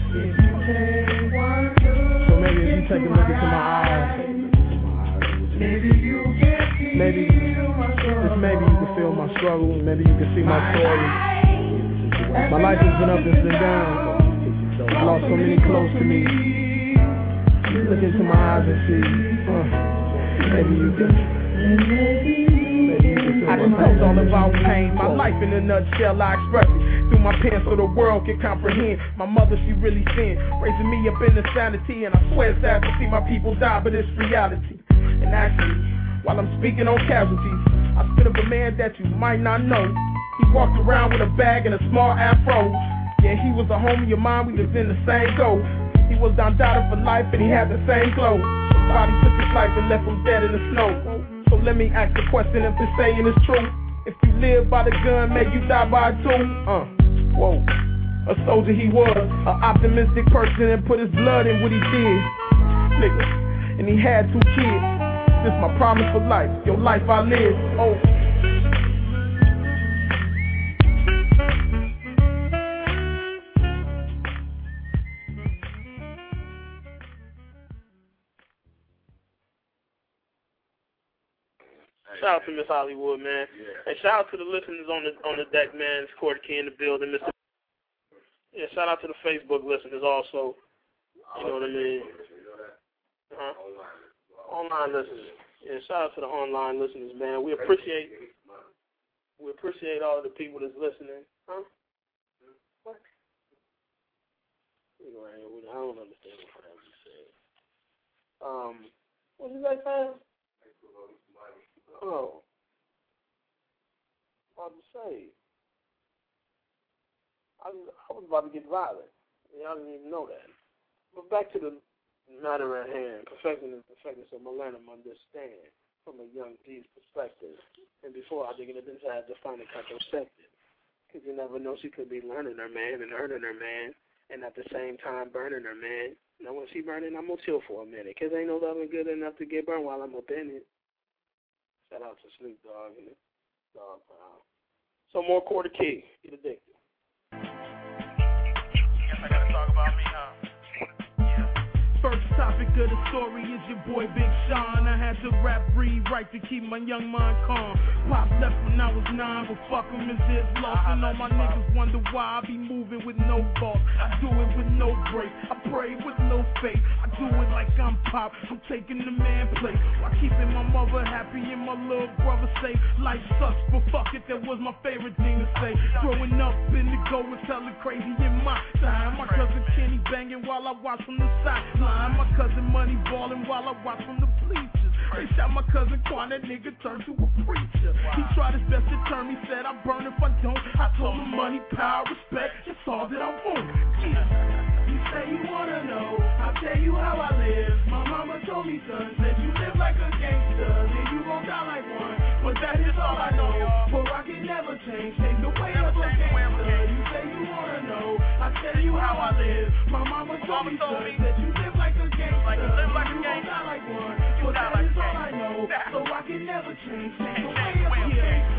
So maybe if you take a look into my eyes, maybe you can maybe just maybe you can feel my struggle, maybe you can see my story. My life has been up and been down. I've lost so many close to me. Look into my eyes and see. Uh, maybe you can. Maybe you can. I just know it's all about pain. My life in a nutshell, I express it through my pen so the world can comprehend. My mother, she really sinned, raising me up in insanity. And I swear it's sad to see my people die, but it's reality. And actually, while I'm speaking on casualties, I spit up a man that you might not know. He walked around with a bag and a small afro. Yeah, he was a homie of mine, we was in the same goal. He was down dotted for life and he had the same glow. Somebody took his life and left him dead in the snow. So let me ask the question if this saying is true. If you live by the gun, may you die by it too. Uh, whoa. A soldier he was, an optimistic person and put his blood in what he did. Nigga, and he had two kids. This my promise for life, your life I live. Oh. Shout out to Miss Hollywood, man. Yeah. And shout out to the listeners on the on the deck, man. It's Quarter Key in the building, Mister Yeah, shout out to the Facebook listeners also. You know what I mean? Uh-huh. Online listeners. Yeah, shout out to the online listeners, man. We appreciate we appreciate all of the people that's listening. Huh? What? I don't understand what you said. Um, what did you say, fam? Oh, I was about to say, I was, I was about to get violent. Y'all didn't even know that. But back to the matter at hand, perfecting the perfectness of millennium, understand from a young G's perspective. And before I dig into this, I had to find a contraceptive. Because you never know, she could be learning her man and earning her man, and at the same time burning her man. Now when she burning, I'm going to chill for a minute, because ain't no loving good enough to get burned while I'm up in it. Shout out to Snoop Dogg and the Dog Pound. So more Quarter Key. Get addicted. Guess I gotta talk about me, huh? First topic of the story is your boy Big Sean. I had to rap, breathe right to keep my young mind calm. Pop left when I was nine, but fuck him, is his loss. And all my niggas wonder why I be moving with no fault. I do it with no break, I pray with no faith. I do it like I'm Pop, I'm taking the man place. While keeping my mother happy and my little brother safe. Life sucks, but fuck it, that was my favorite thing to say. Growing up in the go was hella crazy in my time. My cousin Kenny banging while I watch from the sideline. My cousin Money balling while I watch from the bleachers. They shot my cousin Quan, that nigga turned to a preacher. He tried his best to turn me, said I burn if I don't. I told him money, power, respect, it's all that I want. Yeah. You say you wanna know, I'll tell you how I live. My mama told me, son, said you live like a gangster, then you gon' die like one. But that is all I know, but rock it never change. Take the way of a gangster. You say you wanna know, I'll tell you how I live. My mama told me, son, that you live like a gangster, like you live like a gangster, die like one. But that is all I know, so rock it never change. Take the way of a gangster. Fuck the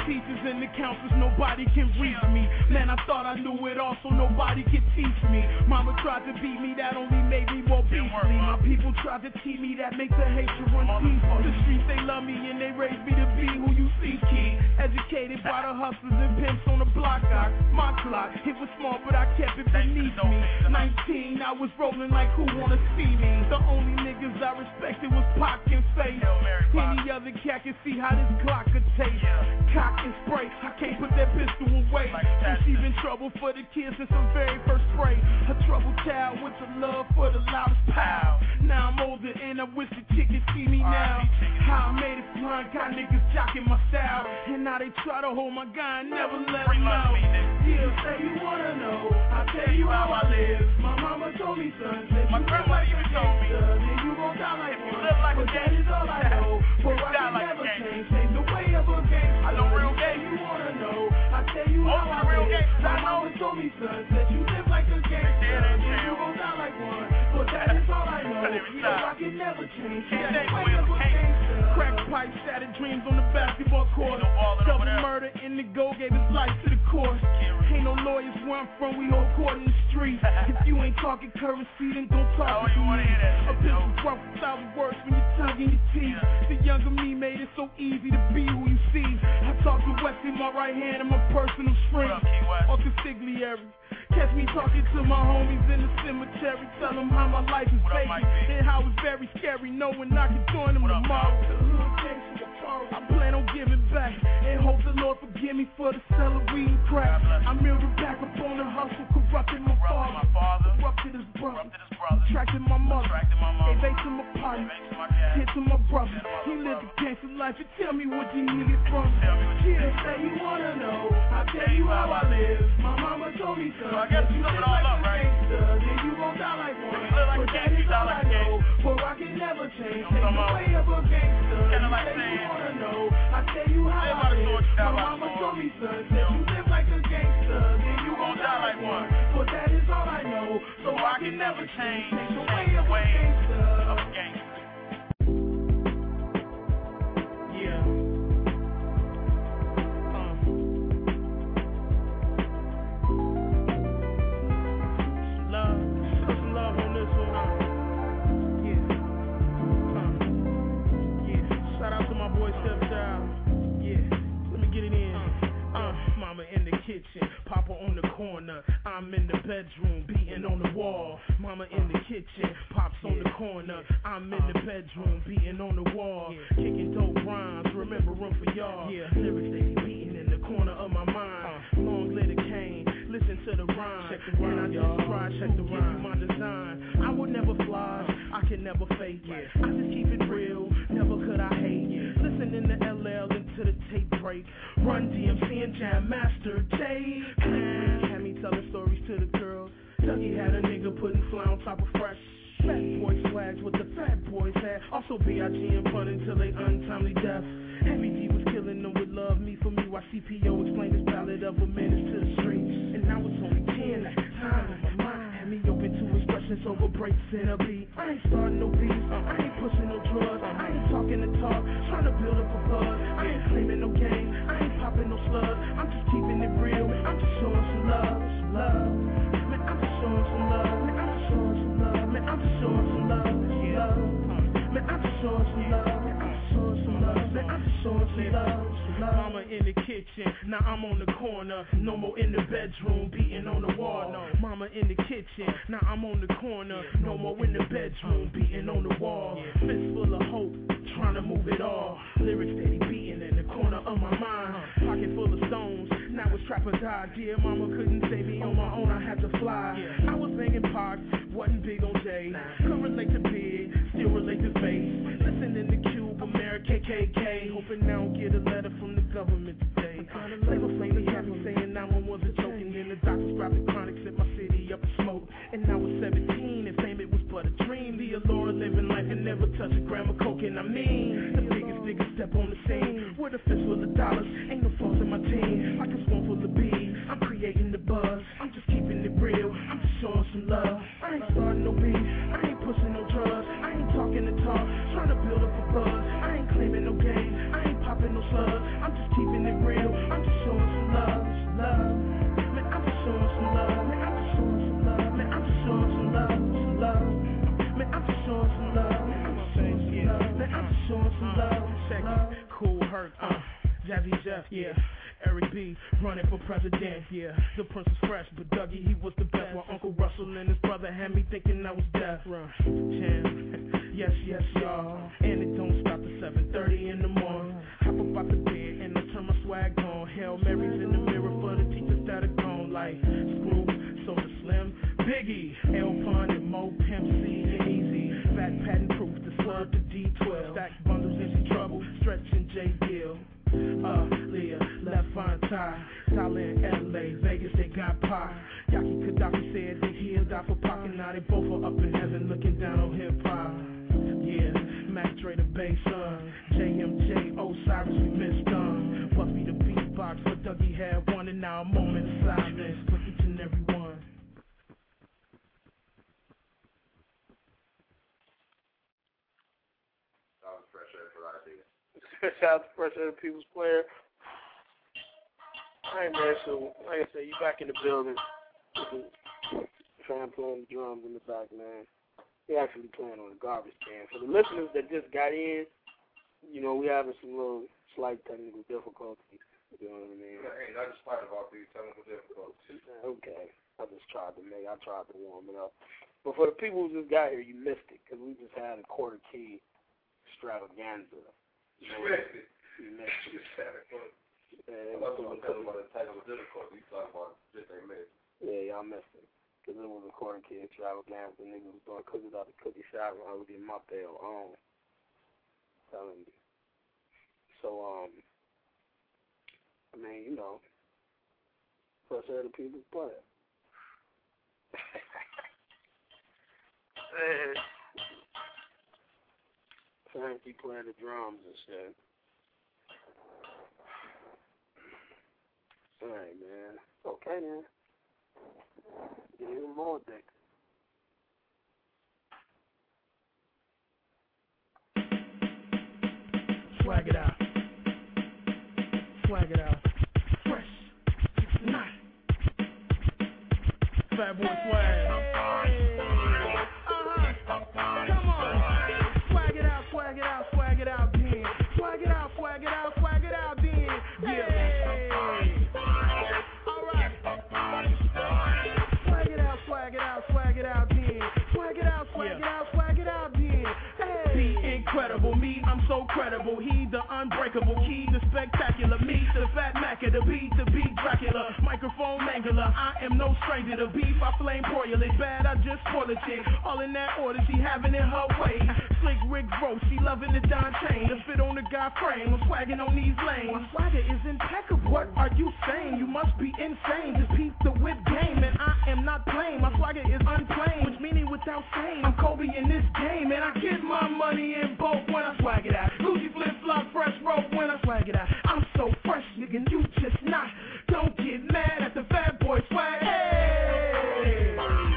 teachers and the counselors, nobody can reach me. Man, I thought I knew it all, so nobody could teach me. Mama tried to beat me, that only made me more beastly. My people tried to teach me, that makes the hatred run peaceful. The streets, they love me and they raised me to be who you see, kid. Educated by the hustlers and pimps on the block. I, my clock, it was small, but I kept it beneath me. nineteen, I was rolling like who wanna see me. The only niggas I respected was Pac and Faith. Any other cat can see how this Glock could taste. Cock and spray, I can't put that pistol away. She's been trouble for the kids since the very first spray. A troubled child with the love for the loudest pow. Now I'm older and I wish the chick could see me now. How I made it fun, got niggas jocking my style. And now they try to hold my gun, never let them out. Yeah, say you wanna know, I'll tell you how I live. My mama told me, son, that my grandma even told me, then you gon' die like one. Like but that is all I know. For I can like never change, change the way of a game. I know real game. You wanna know, I'll tell you how I live. My mama told me, son, that you live like a gangster, then you gon' die like one. But that is all I know. Yeah, I can never change, change the way of a gangster. Crack pipe, shattered dreams on the basketball court. Double murder, Indigo gave his life to the court. Ain't no lawyers where I'm from, we hold court in the street. If you ain't talking currency, then don't talk to me. A pistol broke a thousand words when you're tongue in your teeth. The younger me made it so easy to be who you see. I talk to Wesley, my right hand, and my personal friend. Or Consigliere. Catch me talking to my homies in the cemetery. Tell them how my life is fake and how it's very scary knowing I can join them tomorrow. I plan on giving back and hope the Lord forgive me for the celery and crack. I milled it back up on the hustle, corrupted my father, corrupted his brother, attracted my mother, gave eight to my partner, hit to my brother. He lived a gangster life and tell me what you needed from me. Yeah, say you wanna know, I'll tell you how I live. My mama told me so. I guess you sum it all up, right? Then you gon' die like one. But that is all I know. For I can never change. Take the way of a gangster. Kinda like saying, know. I tell you how I live. My mama told me, son, that you live like a gangster, then you gon' die like one. But that is all I know. So I can never change. Take the way of a gangster. In the kitchen, Papa on the corner, I'm in the bedroom, beating on the wall. Mama in the kitchen, Pop's on the corner, I'm in the bedroom, beating on the wall. Kicking dope rhymes, remember room for y'all. Lyrics they be beating in the corner of my mind. Long live the cane, listen to the rhyme. Check the rhyme, and I just try, check the rhyme. My design, I would never fly, I can never fake it. I just keep it real, never could I hate it. Listening to L L into the tape break. Run D M C and Jam Master J. Had me telling stories to the girls. Dougie had a nigga putting fly on top of fresh. Fat boy swags with the fat boys had. Also B I G and fun until they untimely death. Heavy D was killing them with love, me for me. While C P O explained his ballad of a menace to the streets. And I was only ten at the time. My mind had me open to expressions over breaks in a beat. I ain't starting no beats, I ain't pushing no drugs, I ain't talking the talk, trying to build up a buzz. I ain't claiming no game, I ain't popping no slugs. I'm just keeping it real, I'm just showing some love, some love. Man, I'm just showing some love, man, I'm just showing some love, man, I'm just showing some love, some love. Man, I'm just showing some love, man, I'm just showing some love, man, I'm just showing some love, some love. Mama in the kitchen, now I'm on the corner, no more in the bedroom, beating on the wall. No, Mama in the kitchen, now I'm on the corner, no more in the bedroom, beating on the wall. Fist full of hope, trying to move it all. Lyrics steady beating in the corner of my mind. Pocket full of stones, now it's trap or die. Dear mama couldn't save me on my own, I had to fly. I was banging Pac, wasn't big on J. Could relate to Big, still relate to Face. Listening to Cube, America, K K K. Hoping I don't get a letter from the government today. Flavor Flav is happy saying nine one one was a joke. And then the doctors dropped the chronic, set my city up in smoke. And I was seventeen, and fame it was but a dream. The allure of living life and never touch a gram of coke. And I mean, the biggest nigga step on the scene with a fist full of dollars, ain't no fault in my team. Like a swamp full of bees, I'm creating the buzz. I'm just keeping it real, I'm just showing some love. I ain't starting no beef, I ain't pushing no drugs, I ain't talking the talk, trying to build up a buzz. I ain't claiming no game, I ain't popping no slugs. I'm just keeping it real, Chef, yeah. Eric B, running for president, yeah. The Prince was fresh, but Dougie, he was the best. While Uncle Russell and his brother had me thinking I was death. Jam, yes, yes, y'all. And it don't stop at seven thirty in the morning. Hop up out the bed and I turn my swag on. Hail Mary's in the mirror for the teachers that are gone. Like Screw, Soda Slim, Biggie, L Pun and Mo Pimp C and Easy. Fat Patent Proof, the slug to D twelve. Stack bundles into trouble, Stretch and J Gill. Uh, Leah, Left Fine Tie, Tyler in L A, Vegas, they got pie. Yaki Gaddafi said that he'll die for Pac, and now they both are up in heaven looking down on hip hop. Yeah, Mac Dre the bass son, J M J, Osiris, we missed them. Puffy the beatbox, but Dougie had one, and now a moment of silence for each and every one. Shout out to Fresh Air People's Player. All right, man, so like I said, you back in the building. Trying to play on the drums in the back, man. He actually playing on a garbage can. For the listeners that just got in, you know, we having some little slight technical difficulties. You know what I mean? Hey, not despite of all these technical difficulties. Okay. I just tried to make, I tried to warm it up. But for the people who just got here, you missed it, because we just had a quarter key extravaganza. You missed it. You missed it. Yeah, I was going to tell them about the technical difficulties. You talking about shit they missed. Yeah, y'all missed it. Because it was a quarter key extravaganza. Niggas was doing cookies out the cookie shop when I was getting my tail on. I'm telling you. So, um, I mean, you know, Fresh Air the People's Player. Frankie playing the drums and shit. Alright, man. Okay, man. Get even more dick. Swag it out. Swag it out. Fresh. Nice. Fat boy swag. Uh-huh. Come on. Swag it out, swag it out, swag it out, then. Swag it out, swag it out, swag it out, then. Yeah. Alright. Swag it out, swag it out, swag it out, then. Swag it out, swag it out, swag it out, then. Hey. The incredible me, I'm so credible. He the unbreakable key, the spectacular me, the fat Mac of the beat, the beat Dracula, microphone mangler. I am no stranger to beef. I flame broil it bad. I just spoil a chick. All in that order, she having it her way. Slick Rick Roach, she loving the Don Chain. The fit on the guy frame, I'm swagging on these lanes. My swagger is impeccable. What are you saying? You must be insane. Just peep the whip game, and I am not playing. My swagger is unplain, which meaning without saying I'm Kobe in this game, and I get my money in bulk when I swag it out. Gucci flip flop, fresh rope when I swag it out. I'm so fresh, nigga, you just not. Don't get mad at the fat boy swag. Hey.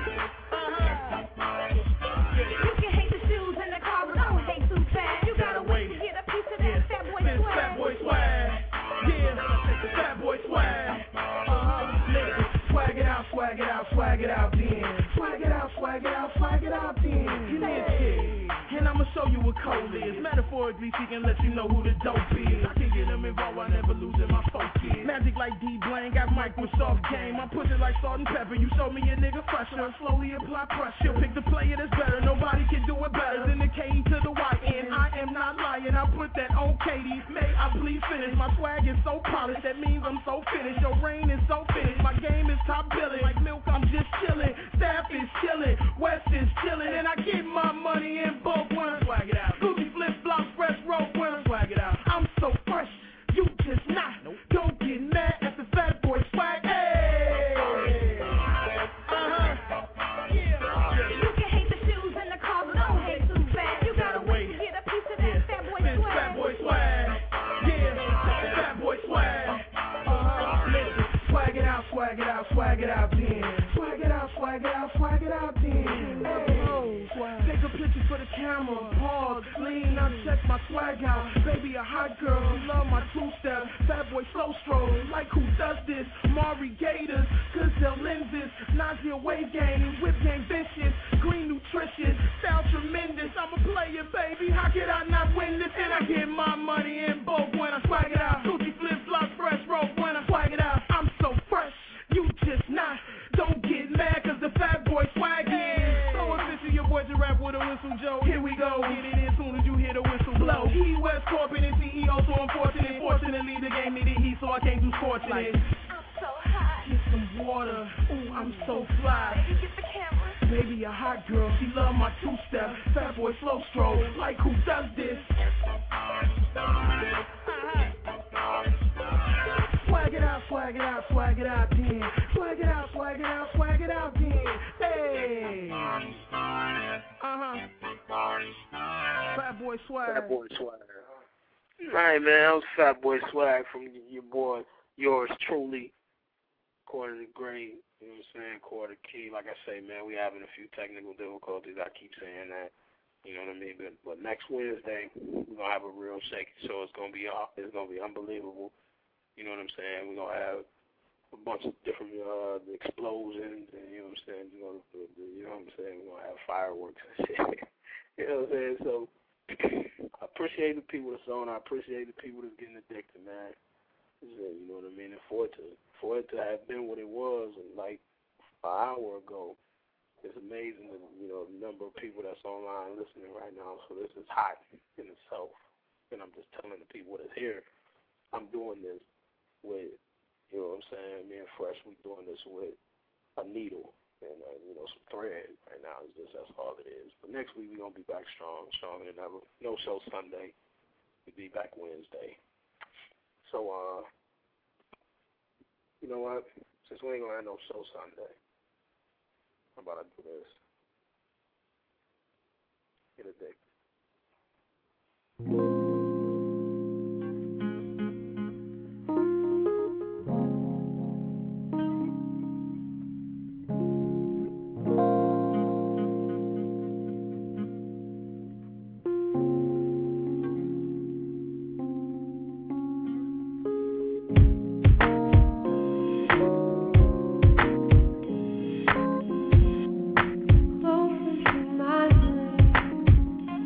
Uh-huh. You can hate the shoes and the car, but don't hate too fast. You gotta wait to get a piece of that yeah. fat boy swag. Fat boy swag. Yeah, fat boy swag. Uh-huh. Nigga, swag it out, swag it out, swag it out, then. Swag it out, swag it out, swag it out, then. Give me a kick. And I'ma show you what cold is. Metaphorically speaking, let you know who the dope is. I can get them involved, I never losing my focus. Magic like D Blaine, got Microsoft game. I push it like salt and pepper. You show me a nigga fresher, I slowly apply pressure. Pick the player that's better, nobody can do it better than the K to the Y N. I am not lying, I put that on Katie. May I please finish? My swag is so polished, that means I'm so finished. Your reign is so finished, my game is top billing. Like milk, I'm just chilling. Staff is chilling, West is chilling, and I get my money in bulk when I swag it out. Gucci flip flops, fresh rope when I swag it out. I'm so fresh, you just not. Nope. Don't get mad at the fat boy swag. Hey. Uh-huh. Yeah. You can hate the shoes and the car, but don't hate too fast. You gotta wait to get a piece of that yeah. fat boy swag. Fat boy swag. Yeah. Fat boy swag. Uh-huh. Listen. Swag it out, swag it out, swag it out, then. Swag it out, swag it out, swag it out, then. Hey. Take a picture for the camera, pause, lean, now check my swag out. Baby, a hot girl, she love my two-step. Fat boy slow stroll, like who does this? Mari Gators, Gazelle lenses, Nausea wave game, whip game vicious, green nutritious, style tremendous. I'm a player, baby, how could I not win this? And I get my money in bulk when I swag it out. Gucci flip flops, go, so unfortunate. Fortunately, the game needed heat, so I came through scorching it. So hot. Get some water. Ooh, I'm so fly. Baby, get the camera. Baby, a hot girl. She love my two-step. Fat boy slow stroll. Like who does this? Swag it out, swag it out, swag it out, then. Swag it out, swag it out, swag it out, then. Hey. Uh-huh. Fat boy swag. Fat boy swag. Alright, man, that was Fat Boy Swag from your boy, yours truly, Quarter to Great, you know what I'm saying, Quarter Key. Like I say, man, we having a few technical difficulties. I keep saying that, you know what I mean? But, but next Wednesday, we're going to have a real shaky show. It's going to be it's gonna be unbelievable. You know what I'm saying? We're going to have a bunch of different uh, explosions, and you know what I'm saying? You know, the, the, you know what I'm saying? We're going to have fireworks and shit. You know what I'm saying? So, I appreciate the people that's on. I appreciate the people that's getting addicted, man. You know what I mean? And for it to for it to have been what it was like an hour ago, it's amazing the you know the number of people that's online listening right now. So this is hot in itself. And I'm just telling the people that's here, I'm doing this with, you know what I'm saying, me and Fresh, we doing this with a needle and uh, you know, some thread right now. It's just that's all it is. But next week we're gonna be back strong, stronger than ever. No show Sunday. We'll be back Wednesday. So uh you know what? Since we ain't gonna have no show Sunday, how about I do this? Get addicted. Close to my dreams.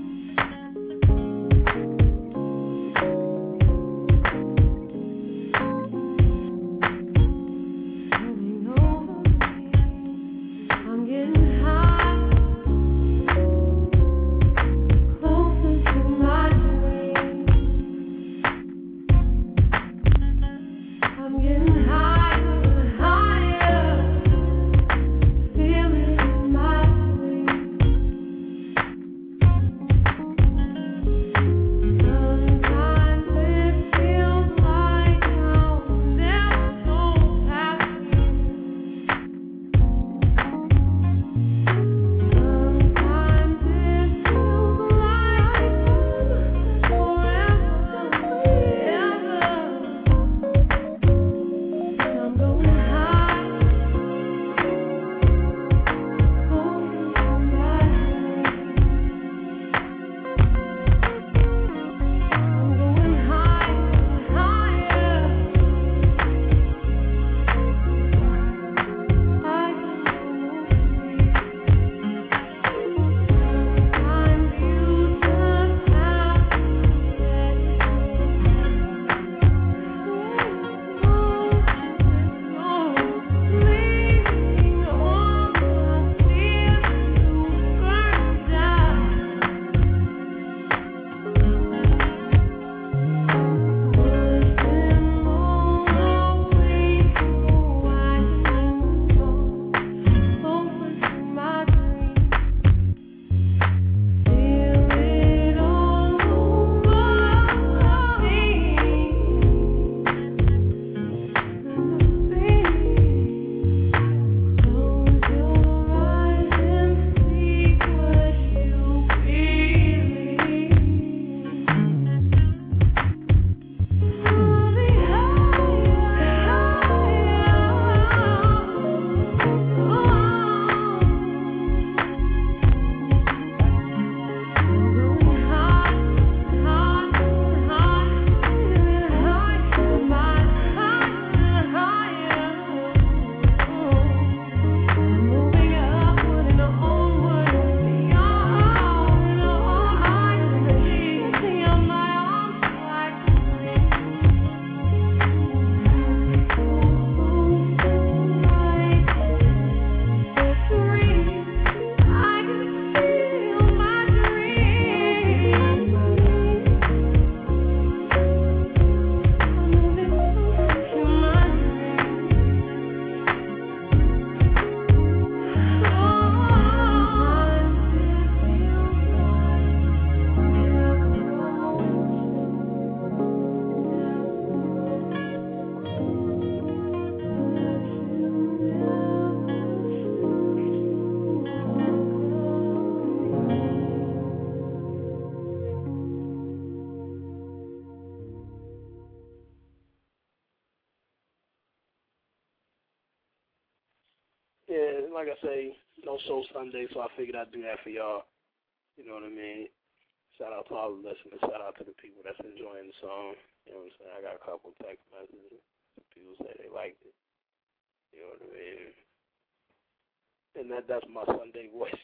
Yeah, like I say, no show Sunday, so I figured I'd do that for y'all. You know what I mean? Shout out to all the listeners. Shout out to the people that's enjoying the song. You know what I'm saying? I got a couple text messages. People say they liked it. You know what I mean? And that that's my Sunday voice.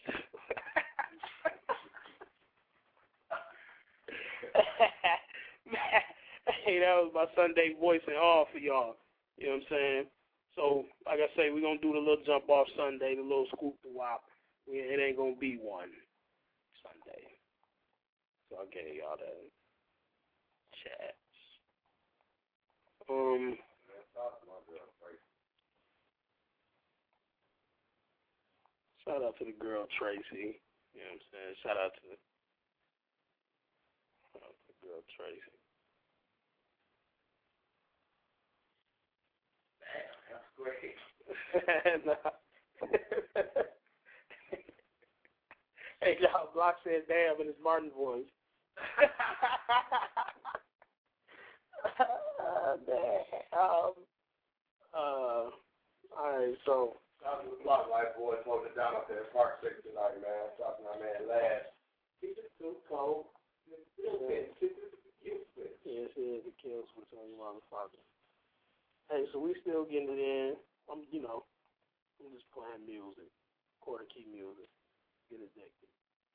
Hey, that was my Sunday voice and all for y'all. You know what I'm saying? So, like I say, we're going to do the little jump off Sunday, the little scoop the wop. It ain't going to be one Sunday. So I gave y'all that chat. Um, shout out to the girl Tracy. You know what I'm saying? Shout out to the, shout out to the girl Tracy. That's great. Nah. Hey, y'all, Block said damn in his Martin voice. uh, um, uh, alright, so. Shout out to the Block Life boys holding it down up there at Park Six tonight, man. Shout out to my man Lad. Keep it too cold. Yes, it is the kill switch on you motherfucker. Hey, so we still getting it in. I'm, you know, I'm just playing music, quarter key music. Get addicted.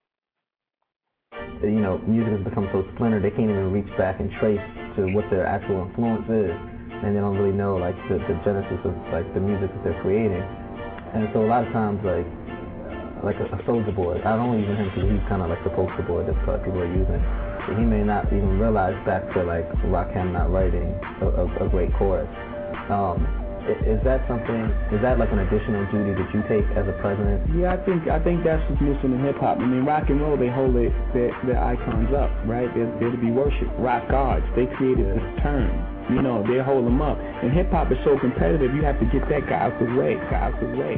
You know, music has become so splintered they can't even reach back and trace to what their actual influence is, and they don't really know like the, the genesis of like the music that they're creating. And so a lot of times, like like a, a Soulja Boy, I don't even him because he's kind of like the poster boy that people are using. But he may not even realize back to like Rakim not writing a, a, a great chorus. Um, Is that something, is that like an additional duty that you take as a president? Yeah, I think I think that's what's missing in hip-hop. I mean, rock and roll, they hold it, their, their icons up, right? They're, they're to be worshipped. Rock gods, they created this term. You know, they hold them up. And hip-hop is so competitive, you have to get that guy out the way, guy out the way.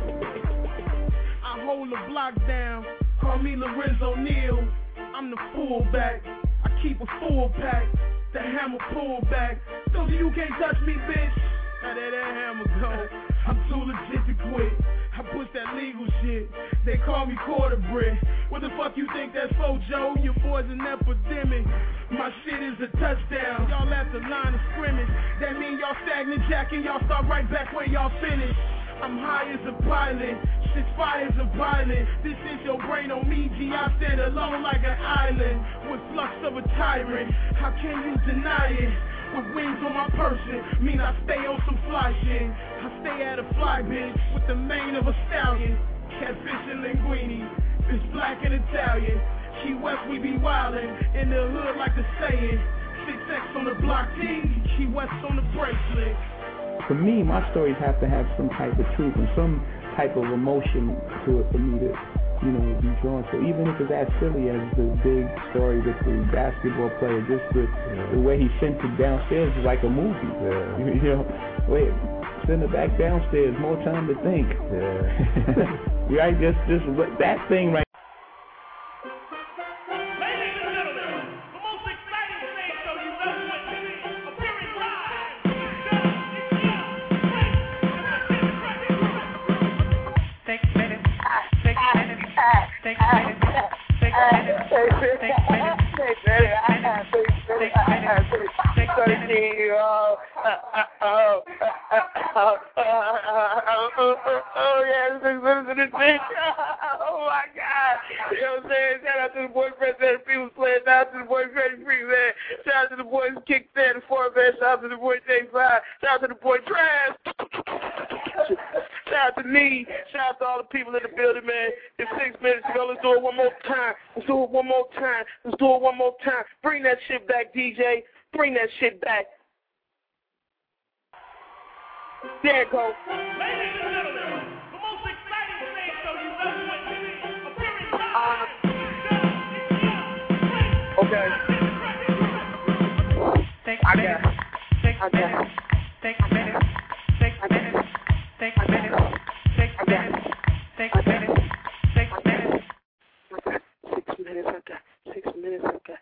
I hold the block down, call me Lorenzo Neal. I'm the fullback, I keep a full pack, the hammer pull back. So you can't touch me, bitch. Now there that hammer go. I'm too legit to quit. I push that legal shit. They call me quarter brick. What the fuck you think that's for, Joe? Your boy's an epidemic. My shit is a touchdown. Y'all at the line of scrimmage. That mean y'all stagnant jacking. Y'all start right back where y'all finish. I'm high as a pilot. Shit fires a violent. This is your brain on me, G. I stand alone like an island. With flux of a tyrant. How can you deny it? With wings on my person, mean I stay on some fly shit. I stay at a fly bitch with the mane of a stallion. Catfish and linguine, bitch black and Italian. Key West we be wildin', in the hood like the saying. six X on the block T, Key West on the bracelet. For me, my stories have to have some type of truth and some type of emotion to it for me to, you know, be drawn. So even if it's as silly as the big story with the basketball player, just the, yeah. the way he sent it downstairs is like a movie. Yeah. You, you know, wait, send it back downstairs, more time to think. Yeah. Right, just, just that thing right. Oh yeah, listen to this bitch. Oh my God. You know what I'm saying? Shout out to the boyfriends and the people playing. Shout out to the boy Freddie Free, man. Shout out to the boys Kick Stand Four, man. Shout out to the boy J Five. Shout out to the boy Trash. Shout out to me. Shout out to all the people in the building, man. It's six minutes ago. Let's do it one more time. Let's do it one more time. Let's do it one more time. Bring that shit back, D J. Bring that shit back. There it goes. Ladies and gentlemen, the most exciting stage show you've ever witnessed. Appearing live. Okay. Six minutes. Six minutes. Six minutes. Six minutes. Six minutes. Six minutes. Six minutes. Six minutes. Six minutes. Okay. Six minutes. Okay.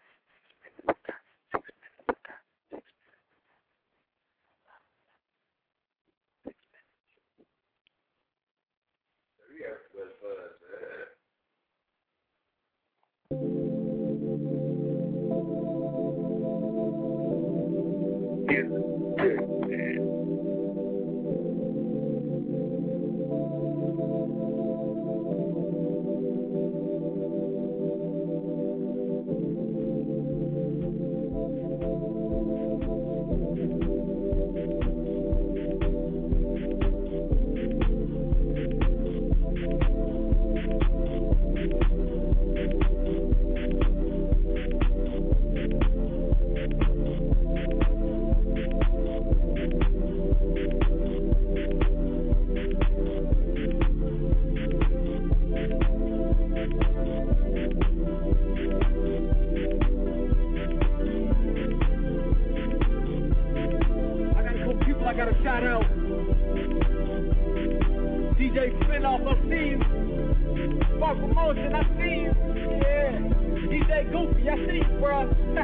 J Spinoff, I see you. Spark Promotion, I see you. Yeah. D J Goofy, I see you, bro.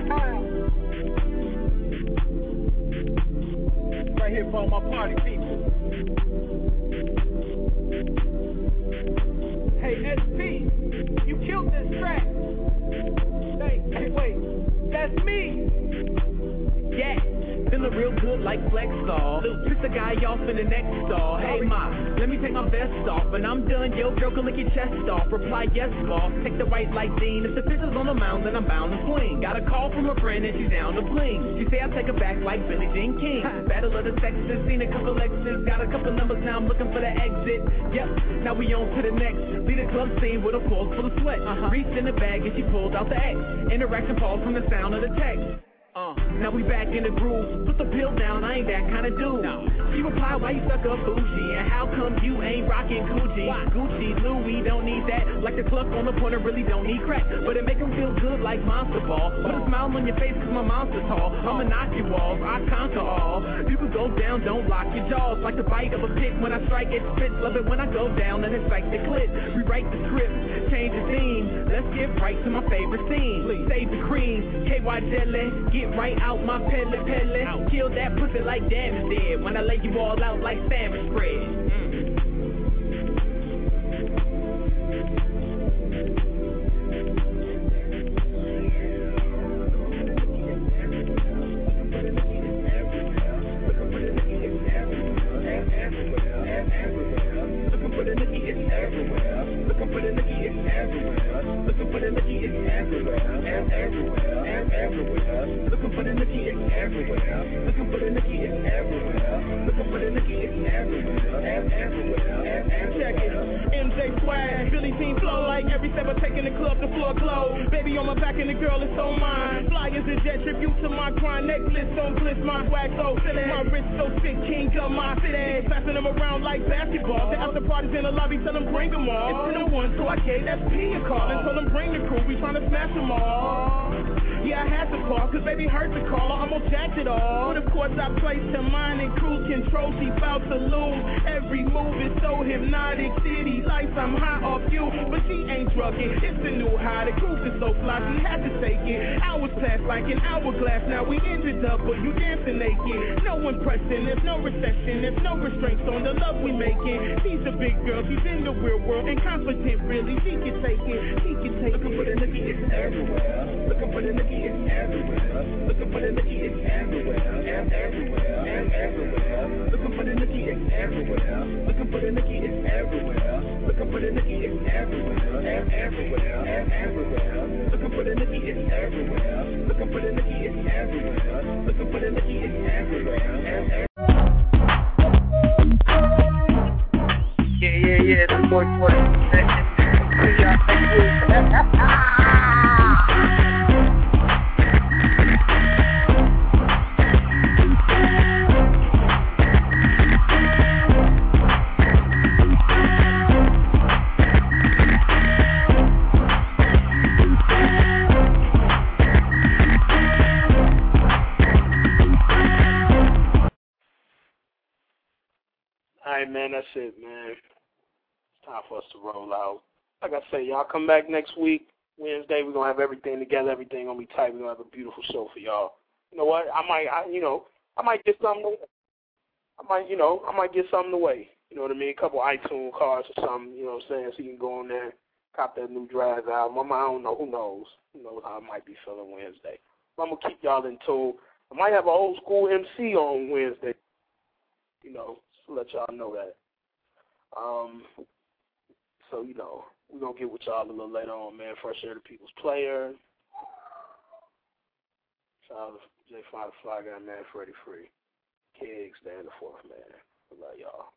Right here for my party people. Hey, S P, you killed this track. Hey, hey, wait, that's me. Yeah. Feeling real good like Flex Star. Piss the guy off in the next stall. Hey ma, let me take my vest off. When I'm done, yo, girl, can lick your chest off. Reply yes, boss. Take the right like Dean. If the fish is on the mound, then I'm bound to swing. Got a call from a friend and she's down to bling. She say I take her back like Billie Jean King. Battle of the sexes, seen a couple exes. Got a couple numbers now, I'm looking for the exit. Yep, now we on to the next. Lead a club scene with a floor full of sweat. Uh-huh. Reached in the bag and she pulled out the X. Interaction pause from the sound of the text. Uh, now we back in the groove. Put the pill down, I ain't that kind of dude. No. She replied, why you stuck up bougie? And how come you ain't rocking Gucci? Why? Gucci, Louis, don't need that. Like the cluck on the corner, really don't need crack. But it make them feel good like Monster Ball. Put a smile on your face cause my monster tall. I'ma knock your walls, I conquer all. You can go down, don't lock your jaws. Like the bite of a pig when I strike it spits. Love it when I go down and it's like the clip. Rewrite the script, change the theme. Let's get right to my favorite scene. Please. Save the cream, K Y jelly. Get right out my pelle pelle. Out. Kill that pussy like damn is dead. When I lay you all out like sandwich bread. Mm. In the lobby, tell them bring them all. It's ten one, so I gave that P a call and told them bring the crew, we tryna smash them all. Yeah, I had to call, cause baby hurt the caller, almost jacked it all. But of course I placed her mind in cruise control, she bout to lose. Every move is so hypnotic, city lights, I'm high off you. But she ain't drugging, it's the new high, the groove is so fly, she had to take it. Hours passed like an hourglass, now we ended up, but you dancing naked. No impression, there's no recession, there's no restraints on the love we making. She's a big girl, she's in the real world, and confident really, she can take it, she can take it. Looking for the nookie, it's everywhere. Looking for the nookie, it's everywhere. Looking for the nookie, it's everywhere. And everywhere, and everywhere. Looking for the nookie, it's everywhere. Looking for the nookie, it's everywhere. Looking for the nookie, it's everywhere. And everywhere, and everywhere. Looking for the nookie, it's everywhere. Looking for the nookie, it's everywhere. Looking for the nookie, it's everywhere. And everywhere. Yeah, yeah, yeah, the boy twenty. Alright, man, that's it, man. It's time for us to roll out. Like I say, y'all come back next week. Wednesday, we're going to have everything together. Everything going to be tight. We're going to have a beautiful show for y'all. You know what? I might, I, you know, I might get something. I might, you know, I might get something away. You know what I mean? A couple iTunes cards or something, you know what I'm saying? So you can go on there, cop that new Drag album. I don't know. Who knows? Who knows how I might be feeling Wednesday. But I'm going to keep y'all in tune. I might have an old school M C on Wednesday. You know, just to let y'all know that. Um, so, you know, we're going to get with y'all a little later on, man. Fresh Air, the People's Player. Shout out to J five, the Fly Guy, man, Freddie Free. Keg, stand the fourth, man. I love y'all.